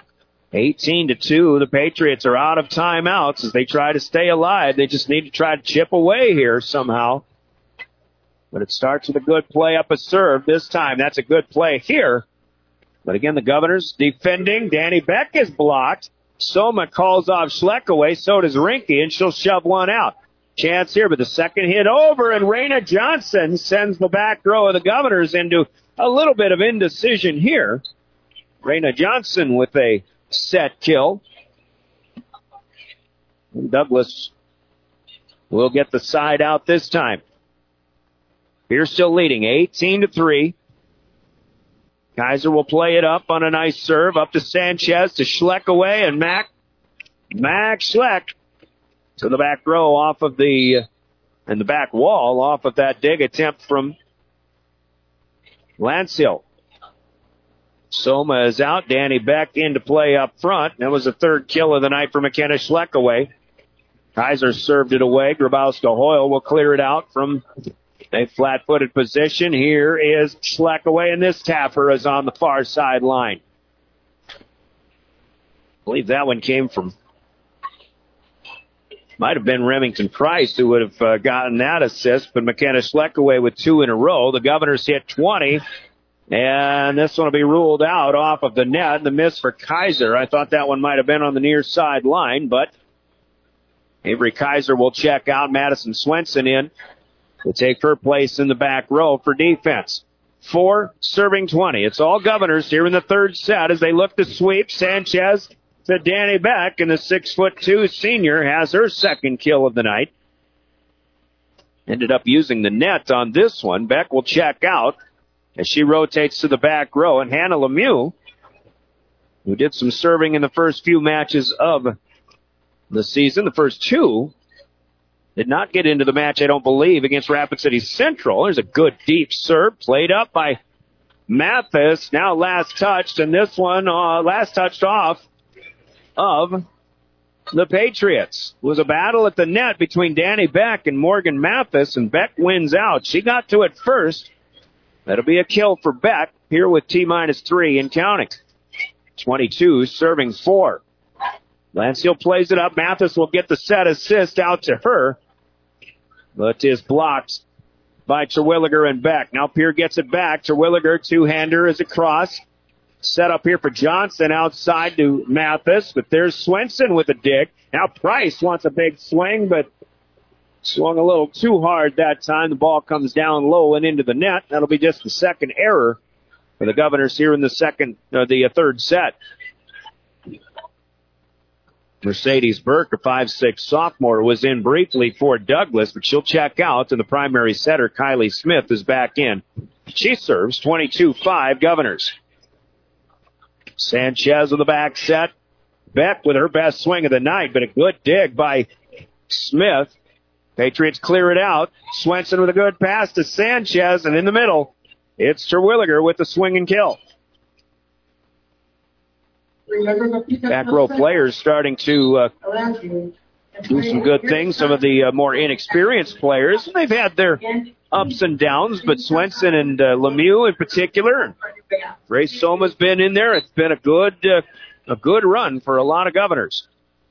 18-2. The Patriots are out of timeouts as they try to stay alive. They just need to try to chip away here somehow. But it starts with a good play up a serve this time. That's a good play here. But again, the Governors defending. Danny Beck is blocked. Soma calls off Schleck away. So does Rinke, and she'll shove one out. Chance here, but the second hit over, and Raina Johnson sends the back row of the Governors into a little bit of indecision here. Raina Johnson with a set kill. And Douglas will get the side out this time. Pierce still leading 18-3. Kaiser will play it up on a nice serve up to Sanchez to Schleck away, and Mac Schleck to the back row off of the back wall off of that dig attempt from Lanshill. Soma is out. Danny Beck into play up front. That was the third kill of the night for McKenna Schleck away. Kaiser served it away. Grabowska Hoyle will clear it out from a flat-footed position. Here is Schleck away, and this tapper is on the far sideline. I believe that one came from, might have been Remington Price who would have gotten that assist, but McKenna Schleck away with 2 in a row. The Governors hit 20, and this one will be ruled out off of the net. The miss for Kaiser. I thought that one might have been on the near sideline, but Avery Kaiser will check out. Madison Swenson in to take her place in the back row for defense. 4 serving 20. It's all Governors here in the third set as they look to sweep. Sanchez to Danny Beck, and the 6'2" senior has her second kill of the night. Ended up using the net on this one. Beck will check out as she rotates to the back row, and Hannah Lemieux, who did some serving in the first few matches of the season, the first 2, did not get into the match, I don't believe, against Rapid City Central. There's a good deep serve played up by Mathis. Now last touched, and this one last touched off of the Patriots. It was a battle at the net between Danny Beck and Morgan Mathis, and Beck wins out. She got to it first. That'll be a kill for Beck here with T-3 and counting. 22 serving 4. Lanshill plays it up. Mathis will get the set assist out to her, but is blocked by Terwilliger and Beck. Now Pierre gets it back. Terwilliger, two-hander is across. Set up here for Johnson outside to Mathis, but there's Swenson with a dig. Now Price wants a big swing, but swung a little too hard that time. The ball comes down low and into the net. That'll be just the second error for the Governors here in the third set. Mercedes Burke, a 5'6" sophomore, was in briefly for Douglas, but she'll check out, and the primary setter, Kylie Smith, is back in. She serves 22-5 Governors. Sanchez with the back set. Beck with her best swing of the night, but a good dig by Smith. Patriots clear it out. Swenson with a good pass to Sanchez, and in the middle, it's Terwilliger with the swing and kill. Back row players starting to do some good things. Some of the more inexperienced players, they've had their ups and downs, but Swenson and Lemieux in particular. Grace Soma's been in there. It's been a good run for a lot of Governors.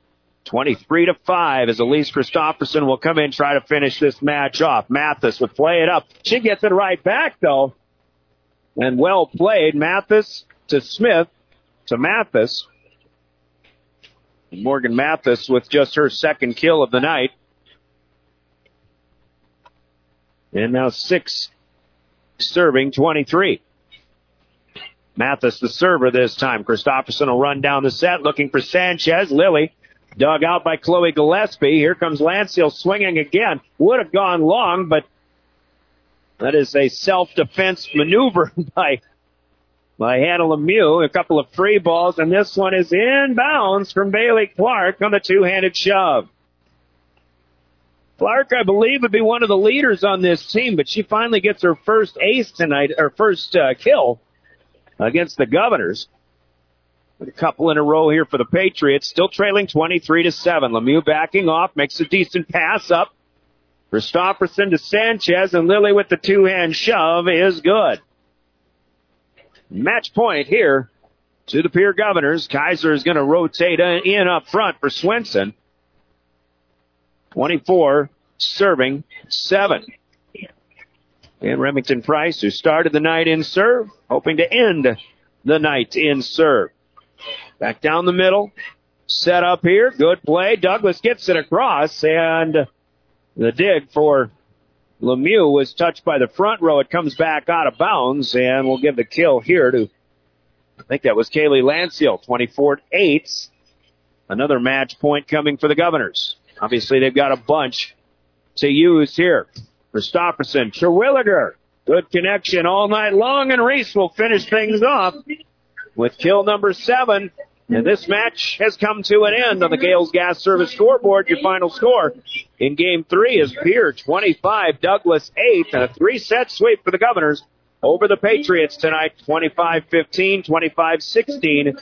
23-5 as Elise Christopherson will come in, try to finish this match off. Mathis would play it up. She gets it right back, though. And well played. Mathis to Smith to Mathis. Morgan Mathis with just her second kill of the night. And now 6 serving 23. Mathis the server this time. Christopherson will run down the set looking for Sanchez. Lilly dug out by Chloe Gillespie. Here comes Lanshill swinging again. Would have gone long, but that is a self-defense maneuver by Hannah Lemieux. A couple of free balls, and this one is inbounds from Bailey Clark on the two-handed shove. Clark, I believe, would be one of the leaders on this team, but she finally gets her first ace tonight, or first kill against the Governors. With a couple in a row here for the Patriots, still trailing 23-7. Lemieux backing off, makes a decent pass up. Christopherson to Sanchez, and Lilly with the two-hand shove is good. Match point here, to the Pierre Governors. Kaiser is going to rotate in up front for Swenson. 24 serving 7. And Remington Price, who started the night in serve, hoping to end the night in serve. Back down the middle. Set up here. Good play. Douglas gets it across, and the dig for Lemieux was touched by the front row. It comes back out of bounds, and we'll give the kill here to, I think that was Kaylee Lansfield, 24-8. Another match point coming for the Governors. Obviously, they've got a bunch to use here. Christopherson, Terwilliger. Good connection all night long, and Reese will finish things off with kill number 7. And this match has come to an end on the Gales Gas Service scoreboard. Your final score in Game 3 is Pierre 25, Douglas 8, and a 3-set sweep for the Governors over the Patriots tonight, 25-15, 25-16,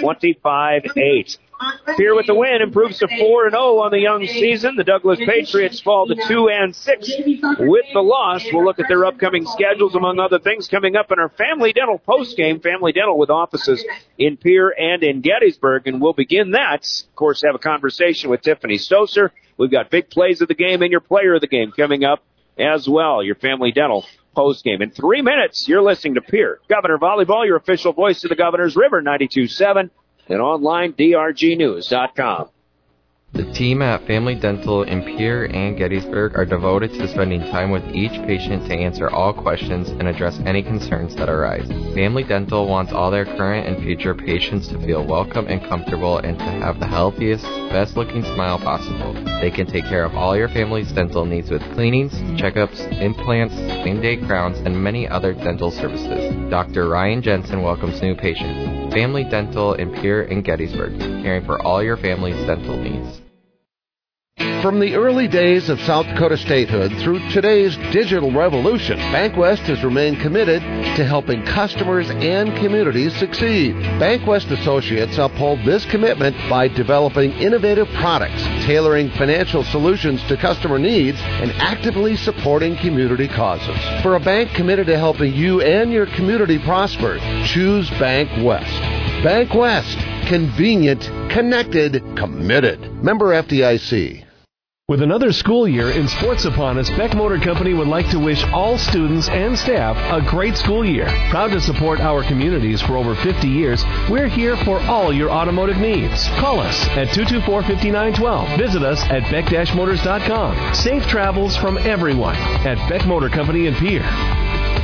25-8. Pierre with the win improves to 4-0 on the young season. The Douglas Patriots fall to 2-6 with the loss. We'll look at their upcoming schedules, among other things, coming up in our Family Dental postgame. Family Dental with offices in Pierre and in Gettysburg, and we'll begin that. Of course, have a conversation with Tiffany Stoser. We've got big plays of the game and your player of the game coming up as well. Your Family Dental postgame. In 3 minutes, you're listening to Pierre Governor Volleyball, your official voice of the Governors, River 92.7. And online, drgnews.com. The team at Family Dental in Pierre and Gettysburg are devoted to spending time with each patient to answer all questions and address any concerns that arise. Family Dental wants all their current and future patients to feel welcome and comfortable and to have the healthiest, best-looking smile possible. They can take care of all your family's dental needs with cleanings, checkups, implants, same-day crowns, and many other dental services. Dr. Ryan Jensen welcomes new patients. Family Dental in Pierre and Gettysburg, caring for all your family's dental needs. From the early days of South Dakota statehood through today's digital revolution, BankWest has remained committed to helping customers and communities succeed. BankWest Associates uphold this commitment by developing innovative products, tailoring financial solutions to customer needs, and actively supporting community causes. For a bank committed to helping you and your community prosper, choose BankWest. BankWest. Convenient, connected, committed. Member FDIC. With another school year in sports upon us, Beck Motor Company would like to wish all students and staff a great school year. Proud to support our communities for over 50 years, we're here for all your automotive needs. Call us at 224-5912. Visit us at beck-motors.com. Safe travels from everyone at Beck Motor Company in Pierre.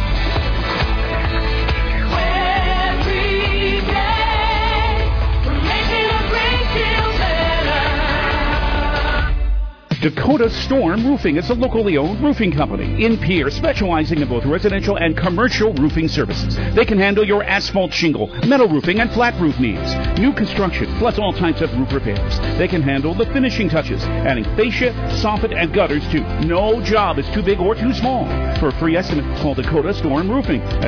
Dakota Storm Roofing is a locally owned roofing company in Pierre, specializing in both residential and commercial roofing services. They can handle your asphalt shingle, metal roofing, and flat roof needs. New construction, plus all types of roof repairs. They can handle the finishing touches, adding fascia, soffit, and gutters too. No job is too big or too small. For a free estimate, call Dakota Storm Roofing at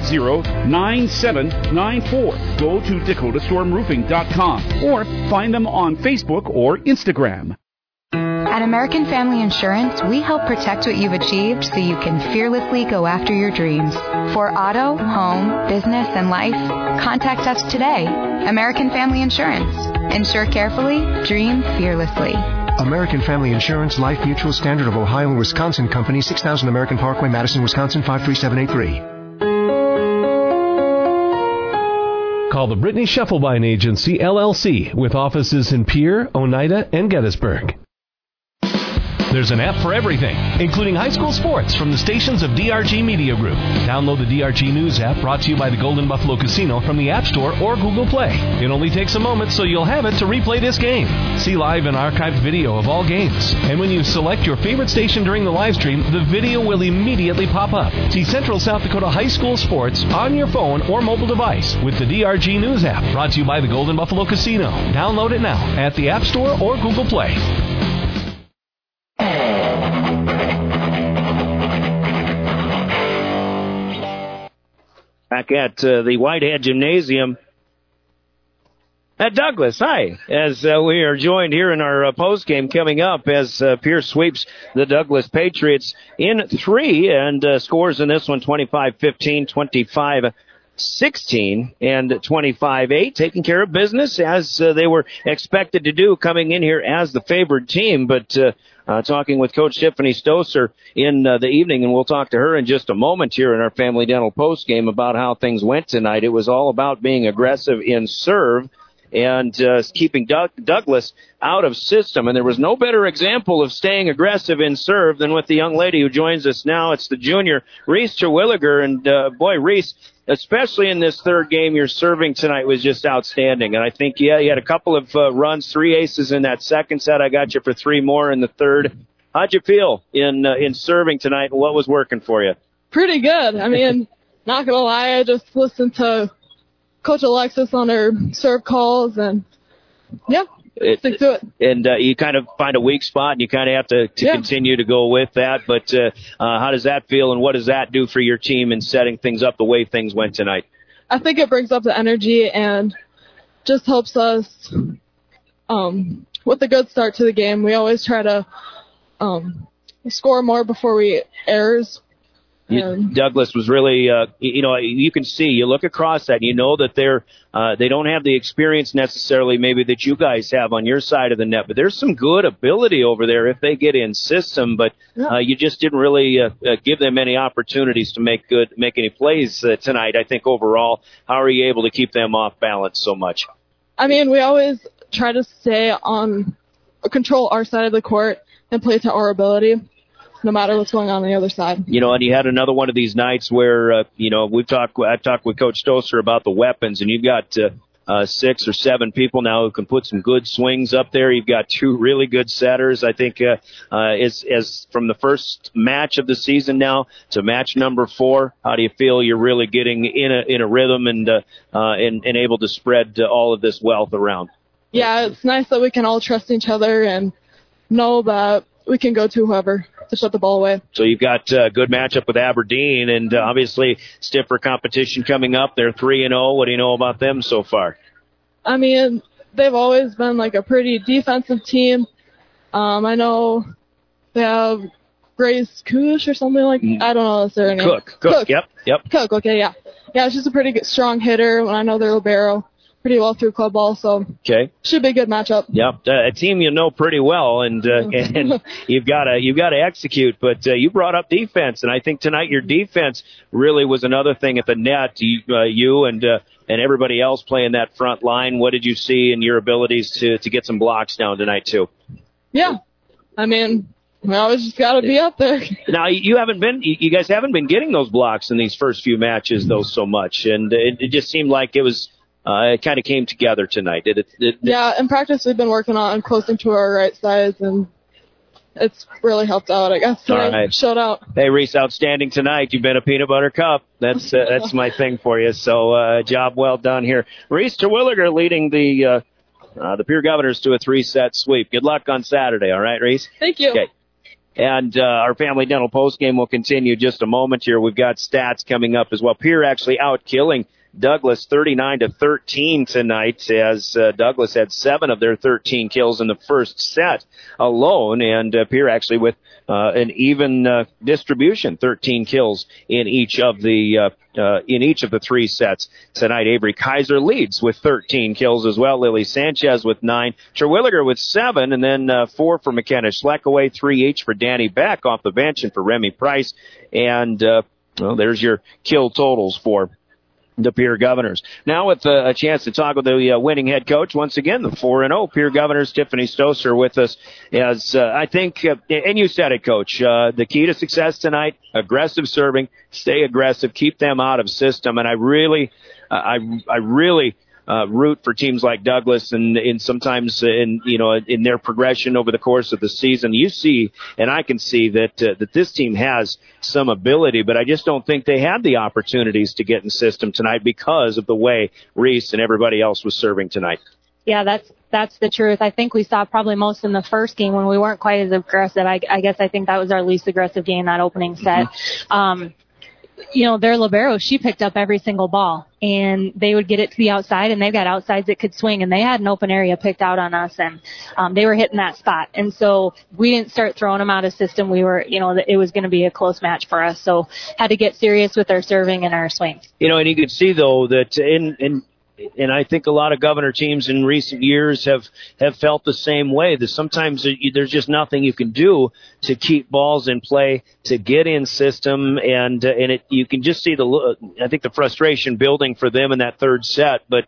280-9794. Go to dakotastormroofing.com or find them on Facebook or Instagram. At American Family Insurance, we help protect what you've achieved so you can fearlessly go after your dreams. For auto, home, business, and life, contact us today. American Family Insurance. Insure carefully, dream fearlessly. American Family Insurance, Life Mutual, Standard of Ohio and Wisconsin Company, 6000 American Parkway, Madison, Wisconsin, 53783. Call the Brittany Scheffelbein Agency, LLC, with offices in Pierre, Oneida, and Gettysburg. There's an app for everything, including high school sports from the stations of DRG Media Group. Download the DRG News app, brought to you by the Golden Buffalo Casino, from the App Store or Google Play. It only takes a moment, so you'll have it to replay this game. See live and archived video of all games. And when you select your favorite station during the live stream, the video will immediately pop up. See Central South Dakota high school sports on your phone or mobile device with the DRG News app, brought to you by the Golden Buffalo Casino. Download it now at the App Store or Google Play. Back at the Whitehead Gymnasium at Douglas. Hi, as we are joined here in our postgame coming up as Pierce sweeps the Douglas Patriots in 3 and scores in this one 25-15, 16 and 25-8, taking care of business as they were expected to do, coming in here as the favored team. But talking with Coach Tiffany Stoser in the evening, and we'll talk to her in just a moment here in our Family Dental post game about how things went tonight. It was all about being aggressive in serve and keeping Douglas out of system. And there was no better example of staying aggressive in serve than with the young lady who joins us now. It's the junior, Reese Terwilliger. And, boy, Reese, especially in this third game, your serving tonight was just outstanding. And I think, you had a couple of runs, 3 aces in that second set. I got you for 3 more in the third. How'd you feel in serving tonight, and what was working for you? Pretty good. I mean, not going to lie, I just listened to Coach Alexis on her serve calls, and, stick to it. And you kind of find a weak spot, and you kind of have to continue to go with that. But how does that feel, and what does that do for your team in setting things up the way things went tonight? I think it brings up the energy and just helps us with a good start to the game. We always try to score more before we errors. Douglas was really, you can see, you look across that, and you know that they don't have the experience necessarily maybe that you guys have on your side of the net, but there's some good ability over there if they get in system, but you just didn't really give them any opportunities to make any plays tonight. I think overall, how are you able to keep them off balance so much? I mean, we always try to control our side of the court and play to our ability, no matter what's going on the other side. And you had another one of these nights where, I've talked with Coach Stoser about the weapons, and you've got 6 or 7 people now who can put some good swings up there. You've got 2 really good setters. I think as from the first match of the season now to match number 4, how do you feel you're really getting in a rhythm and able to spread all of this wealth around? Yeah, it's nice that we can all trust each other and know that we can go to whoever to shut the ball away. So you've got a good matchup with Aberdeen, and obviously stiffer competition coming up. They're 3-0. What do you know about them so far? I mean, they've always been like a pretty defensive team. I know they have Grace Kush or something like that. I don't know if their name. Cook. Yep. Cook. Okay, yeah. Yeah, she's a pretty good, strong hitter. And I know they're libero pretty well through club ball, so should be a good matchup. Yep, a team you know pretty well, and you've got to execute. But you brought up defense, and I think tonight your defense really was another thing at the net. You and everybody else playing that front line. What did you see in your abilities to get some blocks down tonight too? Yeah, I mean, we always just got to be up there. Now, you guys haven't been getting those blocks in these first few matches though so much, and it just seemed like it was. It kind of came together tonight. Yeah, in practice we've been working on closing to our right sides, and it's really helped out, I guess. All right. Showed out. Hey, Reese, outstanding tonight. You've been a peanut butter cup. That's my thing for you. So job well done here. Reese Terwilliger leading the Pierre Governors to a 3-set sweep. Good luck on Saturday, all right, Reese? Thank you. Okay. And our Family Dental postgame will continue just a moment here. We've got stats coming up as well. Pierre actually out-killing Douglas 39-13 tonight, as Douglas had 7 of their 13 kills in the first set alone, and Pierre actually with an even distribution, 13 kills in each of the 3 sets tonight. Avery Kaiser leads with 13 kills as well. Lily Sanchez with 9, Terwilliger with 7, and then 4 for McKenna Schleckaway, 3 each for Danny Beck off the bench and for Remy Price, and there's your kill totals for the Pierre Governors. Now with a chance to talk with the winning head coach once again, the 4-0 Pierre Governors, Tiffany Stoser with us. As I think, and you said it, Coach, the key to success tonight: aggressive serving, stay aggressive, keep them out of system. And I really root for teams like Douglas, and sometimes in their progression over the course of the season, you see, and I can see that this team has some ability, but I just don't think they had the opportunities to get in system tonight because of the way Reese and everybody else was serving tonight. Yeah, that's the truth. I think we saw probably most in the first game when we weren't quite as aggressive. I guess I think that was our least aggressive game, that opening set. their libero, she picked up every single ball, and they would get it to the outside, and they've got outsides that could swing, and they had an open area picked out on us, and they were hitting that spot. And so we didn't start throwing them out of system. We were, it was going to be a close match for us, so had to get serious with our serving and our swing. And you could see, though, that and I think a lot of Governor teams in recent years have felt the same way, that sometimes there's just nothing you can do to keep balls in play, to get in system, and you can just see I think the frustration building for them in that third set. But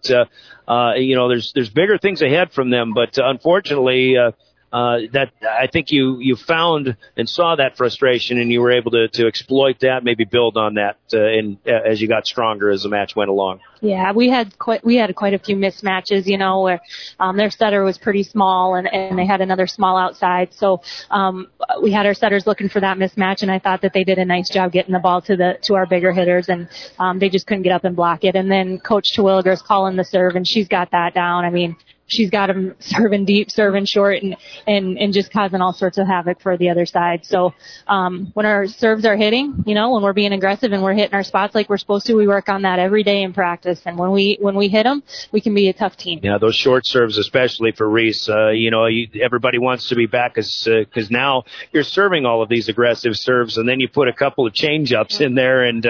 there's bigger things ahead from them. But unfortunately, that I think you found and saw that frustration, and you were able to exploit that, maybe build on that, as you got stronger as the match went along. Yeah, we had quite a few mismatches, where their setter was pretty small, and they had another small outside. So we had our setters looking for that mismatch, and I thought that they did a nice job getting the ball to our bigger hitters, and they just couldn't get up and block it. And then Coach Terwilliger's calling the serve, and she's got that down. I mean, she's got them serving deep, serving short, and just causing all sorts of havoc for the other side. So when our serves are hitting, when we're being aggressive and we're hitting our spots like we're supposed to, we work on that every day in practice. And when we hit them, we can be a tough team. Yeah, those short serves, especially for Reese. Everybody wants to be back because now you're serving all of these aggressive serves, and then you put a couple of change-ups in there, and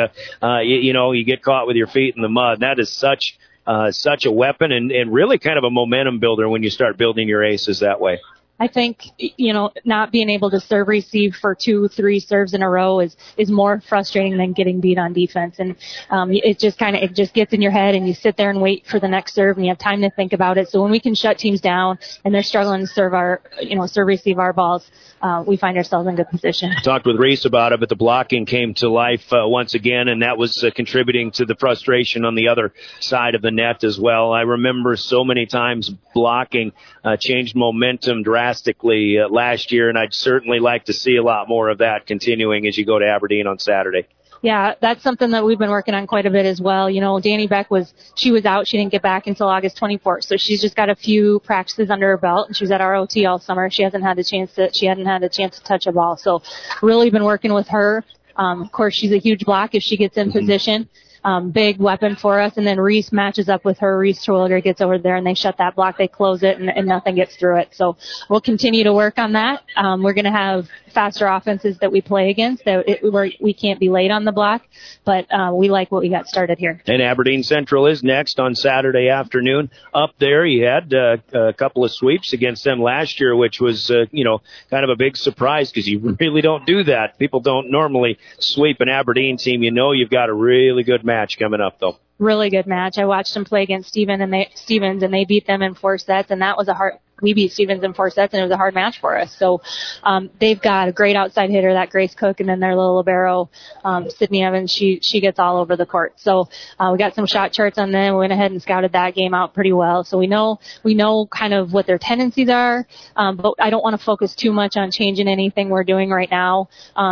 you get caught with your feet in the mud. That is such a weapon and really kind of a momentum builder when you start building your aces that way. I think, not being able to serve receive for 2-3 serves in a row is more frustrating than getting beat on defense. And it just gets in your head, and you sit there and wait for the next serve, and you have time to think about it. So when we can shut teams down and they're struggling to serve receive our balls, we find ourselves in good position. Talked with Reese about it, but the blocking came to life once again, and that was contributing to the frustration on the other side of the net as well. I remember so many times blocking changed momentum drastically last year, and I'd certainly like to see a lot more of that continuing as you go to Aberdeen on Saturday. Yeah, that's something that we've been working on quite a bit as well. Danny Beck was out. She didn't get back until August 24th. So she's just got a few practices under her belt, and she was at ROT all summer. She hadn't had a chance to touch a ball. So really been working with her. Of course, she's a huge block if she gets in position. Big weapon for us. And then Reese matches up with her. Reese Terwilliger gets over there, and they shut that block. They close it, and nothing gets through it. So we'll continue to work on that. We're going to have faster offenses that we play against. We can't be late on the block, but we like what we got started here. And Aberdeen Central is next on Saturday afternoon. Up there, you had a couple of sweeps against them last year, which was, kind of a big surprise because you really don't do that. People don't normally sweep an Aberdeen team. You've got a really good match coming up, though. Really good match. I watched them play against Stevens, and they beat them in 4 sets, and that was we beat Stevens in 4 sets, and it was a hard match for us. So they've got a great outside hitter, that Grace Cook, and then their little libero, Sydney Evans. She gets all over the court. So we got some shot charts on them. We went ahead and scouted that game out pretty well. So we know kind of what their tendencies are, but I don't want to focus too much on changing anything we're doing right now.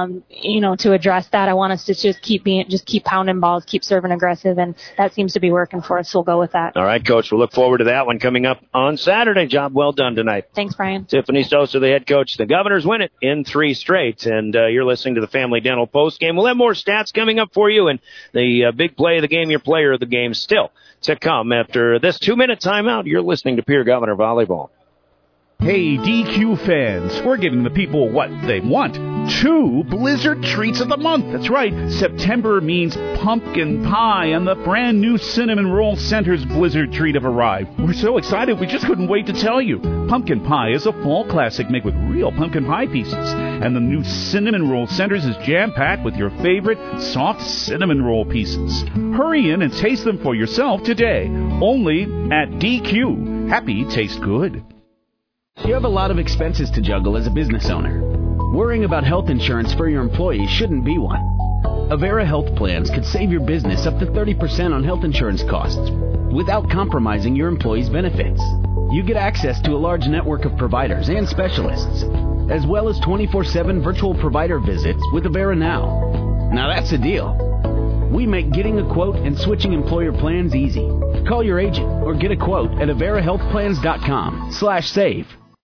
To address that, I want us to just keep pounding balls, keep serving aggressive, and that seems to be working for us. So we'll go with that. All right, Coach. We'll look forward to that one coming up on Saturday. Job well done tonight. Thanks, Brian. Tiffany Sosa, the head coach. The Governors win it in 3 straight, and you're listening to the Family Dental Post Game. We'll have more stats coming up for you, and the big play of the game, your player of the game, still to come after this 2-minute timeout. You're listening to Pierre Governor Volleyball. Hey, DQ fans, we're giving the people what they want. 2 Blizzard Treats of the Month. That's right. September means pumpkin pie, and the brand new Cinnamon Roll Center's Blizzard Treat have arrived. We're so excited we just couldn't wait to tell you. Pumpkin pie is a fall classic made with real pumpkin pie pieces, and the new Cinnamon Roll Centers is jam-packed with your favorite soft cinnamon roll pieces. Hurry in and taste them for yourself today. Only at DQ. Happy tastes good. You have a lot of expenses to juggle as a business owner. Worrying about health insurance for your employees shouldn't be one. Avera Health Plans could save your business up to 30% on health insurance costs without compromising your employees' benefits. You get access to a large network of providers and specialists, as well as 24/7 virtual provider visits with Avera Now. Now that's a deal. We make getting a quote and switching employer plans easy. Call your agent or get a quote at averahealthplans.com/save.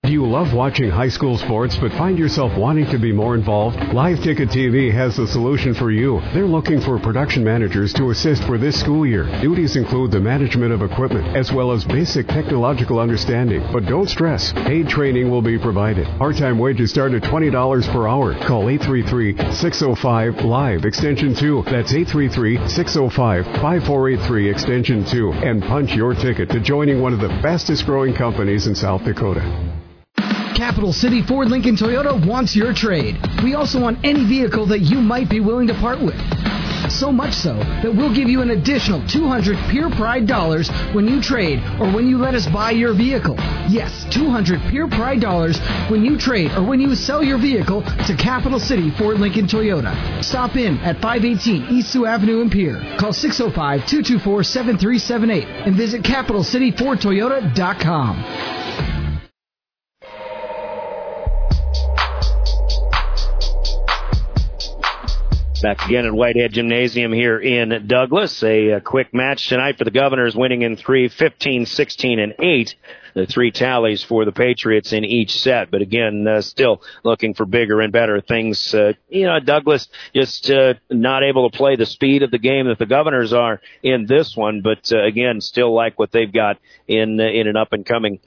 Do you love watching high school sports but find yourself wanting to be more involved? Live Ticket TV has the solution for you. They're looking for production managers to assist for this school year. Duties include the management of equipment as well as basic technological understanding. But don't stress. Paid training will be provided. Part-time wages start at $20 per hour. Call 833-605-LIVE, extension 2. That's 833-605-5483, extension 2. And punch your ticket to joining one of the fastest growing companies in South Dakota. Capital City Ford Lincoln Toyota wants your trade. We also want any vehicle that you might be willing to part with. So much so that we'll give you an additional $200 Pure Pride dollars when you trade or when you let us buy your vehicle. Yes, $200 Pure Pride dollars when you trade or when you sell your vehicle to Capital City Ford Lincoln Toyota. Stop in at 518 East Sioux Avenue in Pierre. Call 605-224-7378 and visit CapitalCityFordToyota.com. Back again at Whitehead Gymnasium here in Douglas. A quick match tonight for the Governors, winning in 3, 15, 16, and 8. The 3 tallies for the Patriots in each set. But again, still looking for bigger and better things. Douglas just not able to play the speed of the game that the Governors are in this one. But again, still like what they've got in an up-and-coming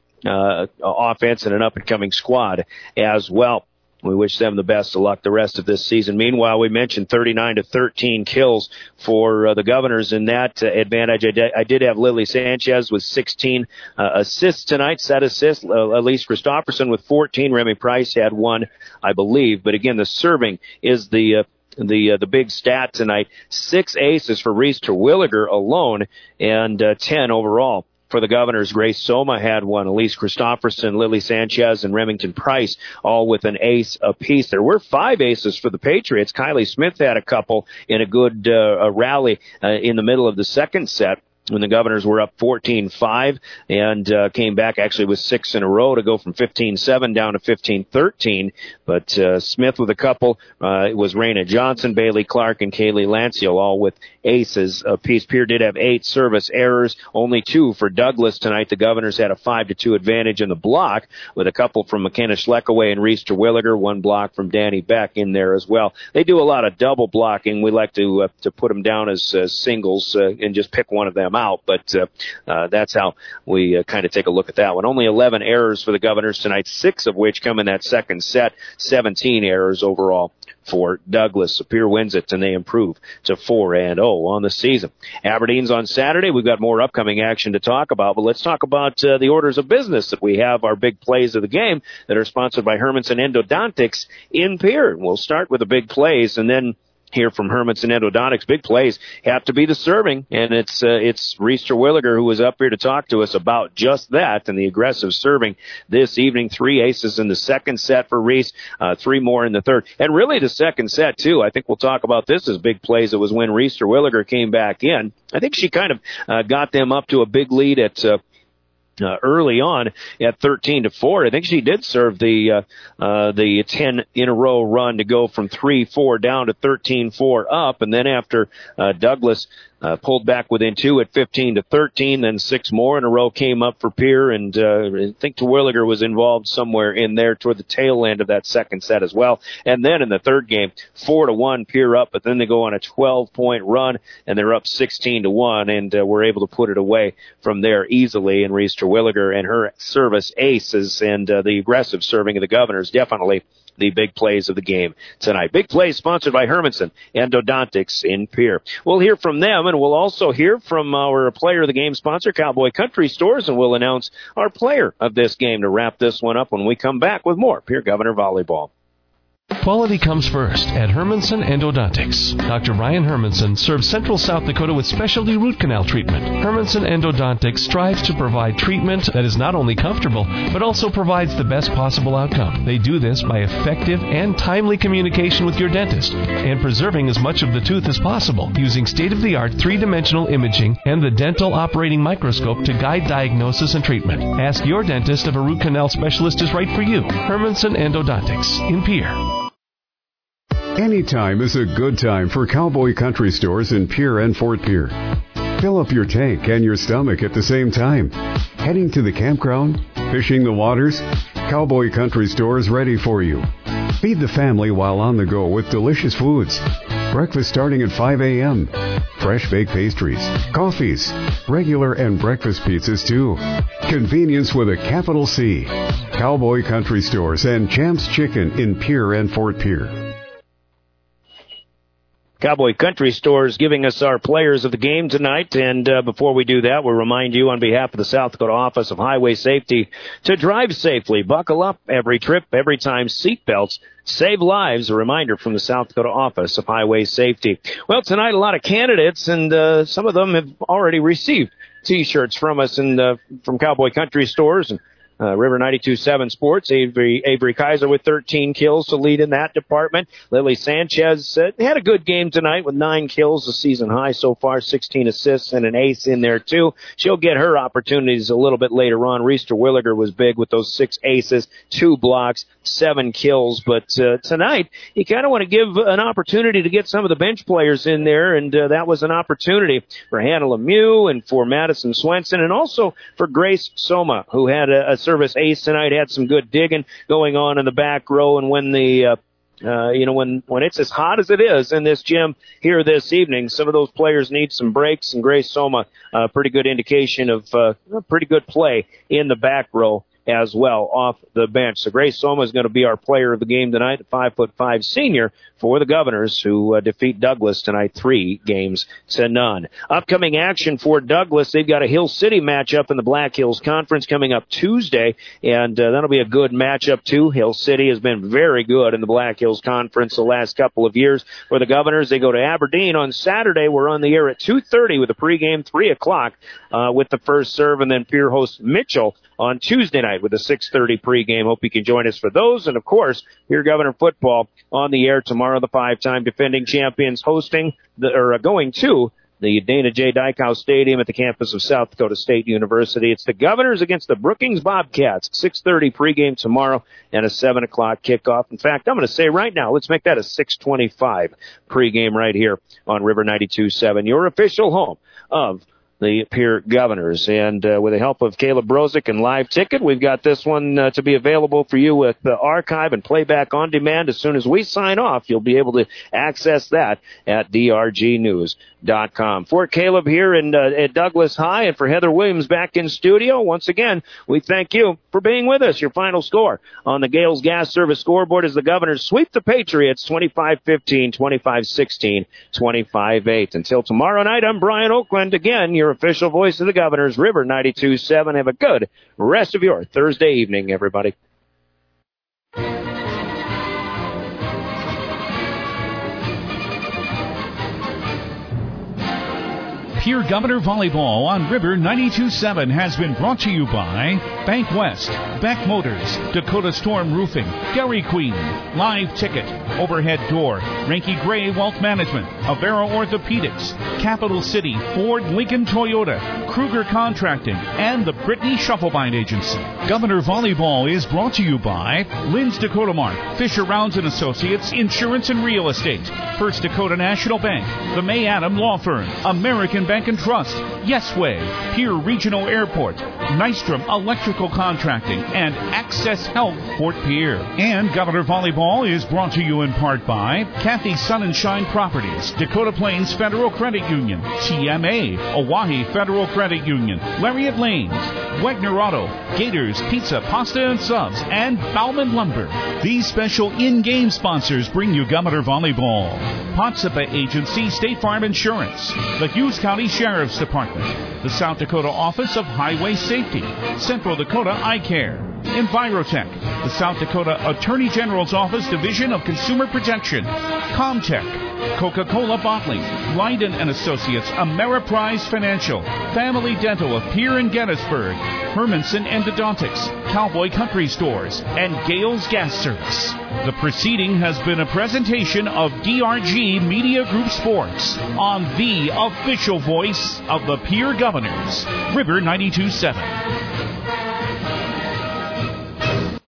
offense and an up-and-coming squad as well. We wish them the best of luck the rest of this season. Meanwhile, we mentioned 39-13 kills for the Governors in that advantage. I did have Lily Sanchez with 16 assists tonight, set assists. Elise Christopherson with 14. Remy Price had 1, I believe. But again, the serving is the big stat tonight. 6 aces for Reese Terwilliger alone and 10 overall. For the Governors, Grace Soma had 1. Elise Christopherson, Lily Sanchez, and Remington Price all with an ace apiece. There were 5 aces for the Patriots. Kylie Smith had a couple in a good rally in the middle of the second set, when the Governors were up 14-5 and came back actually with 6 in a row to go from 15-7 down to 15-13. But Smith with a couple. It was Raina Johnson, Bailey Clark, and Kaylee Lanciel all with aces apiece. Pierre did have 8 service errors, only 2 for Douglas tonight. The Governors had a 5-2 advantage in the block with a couple from McKenna Schleckaway and Reese Terwilliger, 1 block from Danny Beck in there as well. They do a lot of double blocking. We like to put them down as singles and just pick one of them out, but that's how we kind of take a look at that one. Only 11 errors for the Governors tonight, 6 of which come in that second set, 17 errors overall for Douglas. Superior wins it, and they improve to 4-0 on the season. Aberdeen's on Saturday. We've got more upcoming action to talk about, but let's talk about the orders of business that we have, our big plays of the game that are sponsored by Hermanson Endodontics in Pierre. We'll start with the big plays, and then hear from Hermanson Endodontics. Big plays have to be the serving, and it's Reese Terwilliger who was up here to talk to us about just that and the aggressive serving this evening. 3 aces in the second set for Reese, 3 more in the third, and really the second set too. I think we'll talk about this as big plays. It was when Reese Terwilliger came back in. I think she kind of got them up to a big lead at early on at 13-4. I think she did serve the 10 in a row run to go from 3-4 down to 13-4 up, and then after Douglas pulled back within 2 at 15-13, then 6 more in a row came up for Pierre, and I think Terwilliger was involved somewhere in there toward the tail end of that second set as well. And then in the third game, 4-1 Pierre up, but then they go on a 12-point run, and they're up 16-1, and were able to put it away from there easily. And Reese Terwilliger and her service aces and the aggressive serving of the Governors definitely the big plays of the game tonight. Big plays sponsored by Hermanson Endodontics in Pierre. We'll hear from them, and we'll also hear from our player of the game sponsor, Cowboy Country Stores, and we'll announce our player of this game to wrap this one up when we come back with more Pierre Governor Volleyball. Quality comes first at Hermanson Endodontics. Dr. Ryan Hermanson serves Central South Dakota with specialty root canal treatment. Hermanson Endodontics strives to provide treatment that is not only comfortable, but also provides the best possible outcome. They do this by effective and timely communication with your dentist and preserving as much of the tooth as possible using state-of-the-art three-dimensional imaging and the dental operating microscope to guide diagnosis and treatment. Ask your dentist if a root canal specialist is right for you. Hermanson Endodontics in Pierre. Anytime is a good time for Cowboy Country Stores in Pierre and Fort Pierre. Fill up your tank and your stomach at the same time. Heading to the campground, fishing the waters, Cowboy Country Store is ready for you. Feed the family while on the go with delicious foods. Breakfast starting at 5 a.m. Fresh baked pastries, coffees, regular and breakfast pizzas too. Convenience with a capital C. Cowboy Country Stores and Champ's Chicken in Pierre and Fort Pierre. Cowboy Country Stores giving us our players of the game tonight. And before we do that, we'll remind you on behalf of the South Dakota Office of Highway Safety to drive safely. Buckle up every trip, every time. Seatbelts save lives. A reminder from the South Dakota Office of Highway Safety. Well, tonight a lot of candidates, and some of them have already received T-shirts from us and from Cowboy Country Stores and River 92.7 Sports. Avery Kaiser with 13 kills to lead in that department. Lily Sanchez had a good game tonight with 9 kills, a season high so far, 16 assists and an ace in there too. She'll get her opportunities a little bit later on. Reester Williger was big with those 6 aces, 2 blocks, 7 kills. But tonight, you kind of want to give an opportunity to get some of the bench players in there, and that was an opportunity for Hannah Lemieux and for Madison Swenson, and also for Grace Soma, who had a service ace tonight, had some good digging going on in the back row. And when the when it's as hot as it is in this gym here this evening, some of those players need some breaks, and Grace Soma, pretty good indication of pretty good play in the back row as well off the bench. So Grace Soma is going to be our player of the game tonight, a 5'5" senior for the Governors, who defeat Douglas tonight 3-0. Upcoming action for Douglas, they've got a Hill City matchup in the Black Hills Conference coming up Tuesday, and that'll be a good matchup too. Hill City has been very good in the Black Hills Conference the last couple of years. For the Governors, they go to Aberdeen on Saturday. We're on the air at 2:30 with a pregame, 3 o'clock with the first serve, and then Pierre hosts Mitchell on Tuesday night with a 6:30 pregame. Hope you can join us for those. And, of course, Pierre Governor football on the air tomorrow. The 5-time defending champions going to the Dana J. Dykhouse Stadium at the campus of South Dakota State University. It's the Governors against the Brookings Bobcats. 6:30 pregame tomorrow and a 7 o'clock kickoff. In fact, I'm going to say right now, let's make that a 6:25 pregame right here on River 92.7, your official home of the Pierre Governors. And with the help of Caleb Brozick and Live Ticket, we've got this one to be available for you with the archive and playback on demand. As soon as we sign off, you'll be able to access that at drgnews.com. For Caleb here at Douglas High, and for Heather Williams back in studio, once again, we thank you for being with us. Your final score on the Gales Gas Service scoreboard is the Governors sweep the Patriots 25-15, 25-16, 25-8. Until tomorrow night, I'm Brian Oakland, again, your official voice of the Governors, River 92.7. Have a good rest of your Thursday evening, everybody. Pierre Governor Volleyball on River 92.7 has been brought to you by Bank West, Beck Motors, Dakota Storm Roofing, Dairy Queen, Live Ticket, Overhead Door, Ranky Gray Wealth Management, Avera Orthopedics, Capital City, Ford Lincoln Toyota, Kruger Contracting, and the Brittany Shufflebind Agency. Governor Volleyball is brought to you by Lynn's Dakota Mart, Fisher Rounds & Associates, Insurance and Real Estate, First Dakota National Bank, the May Adam Law Firm, American Bank and Trust, Yesway, Pierre Regional Airport, Nystrom Electrical Contracting, and Access Health Fort Pierre. And Governor Volleyball is brought to you in part by Kathy Sun and Shine Properties, Dakota Plains Federal Credit Union, TMA, Oahe Federal Credit Union, Lariat Lanes, Wegner Auto, Gators Pizza, Pasta and Subs, and Bauman Lumber. These special in-game sponsors bring you Governor Volleyball. Potsdam Agency, State Farm Insurance, the Hughes County Sheriff's Department, the South Dakota Office of Highway Safety, Central Dakota Eye Care, Envirotech, the South Dakota Attorney General's Office Division of Consumer Protection, Comtech, Coca-Cola Bottling, Leiden and Associates, Ameriprise Financial, Family Dental of Pierre and Gettysburg, Hermanson Endodontics, Cowboy Country Stores, and Gales Gas Service. The proceeding has been a presentation of DRG Media Group Sports on the official voice of the Pierre Governors, River 92.7.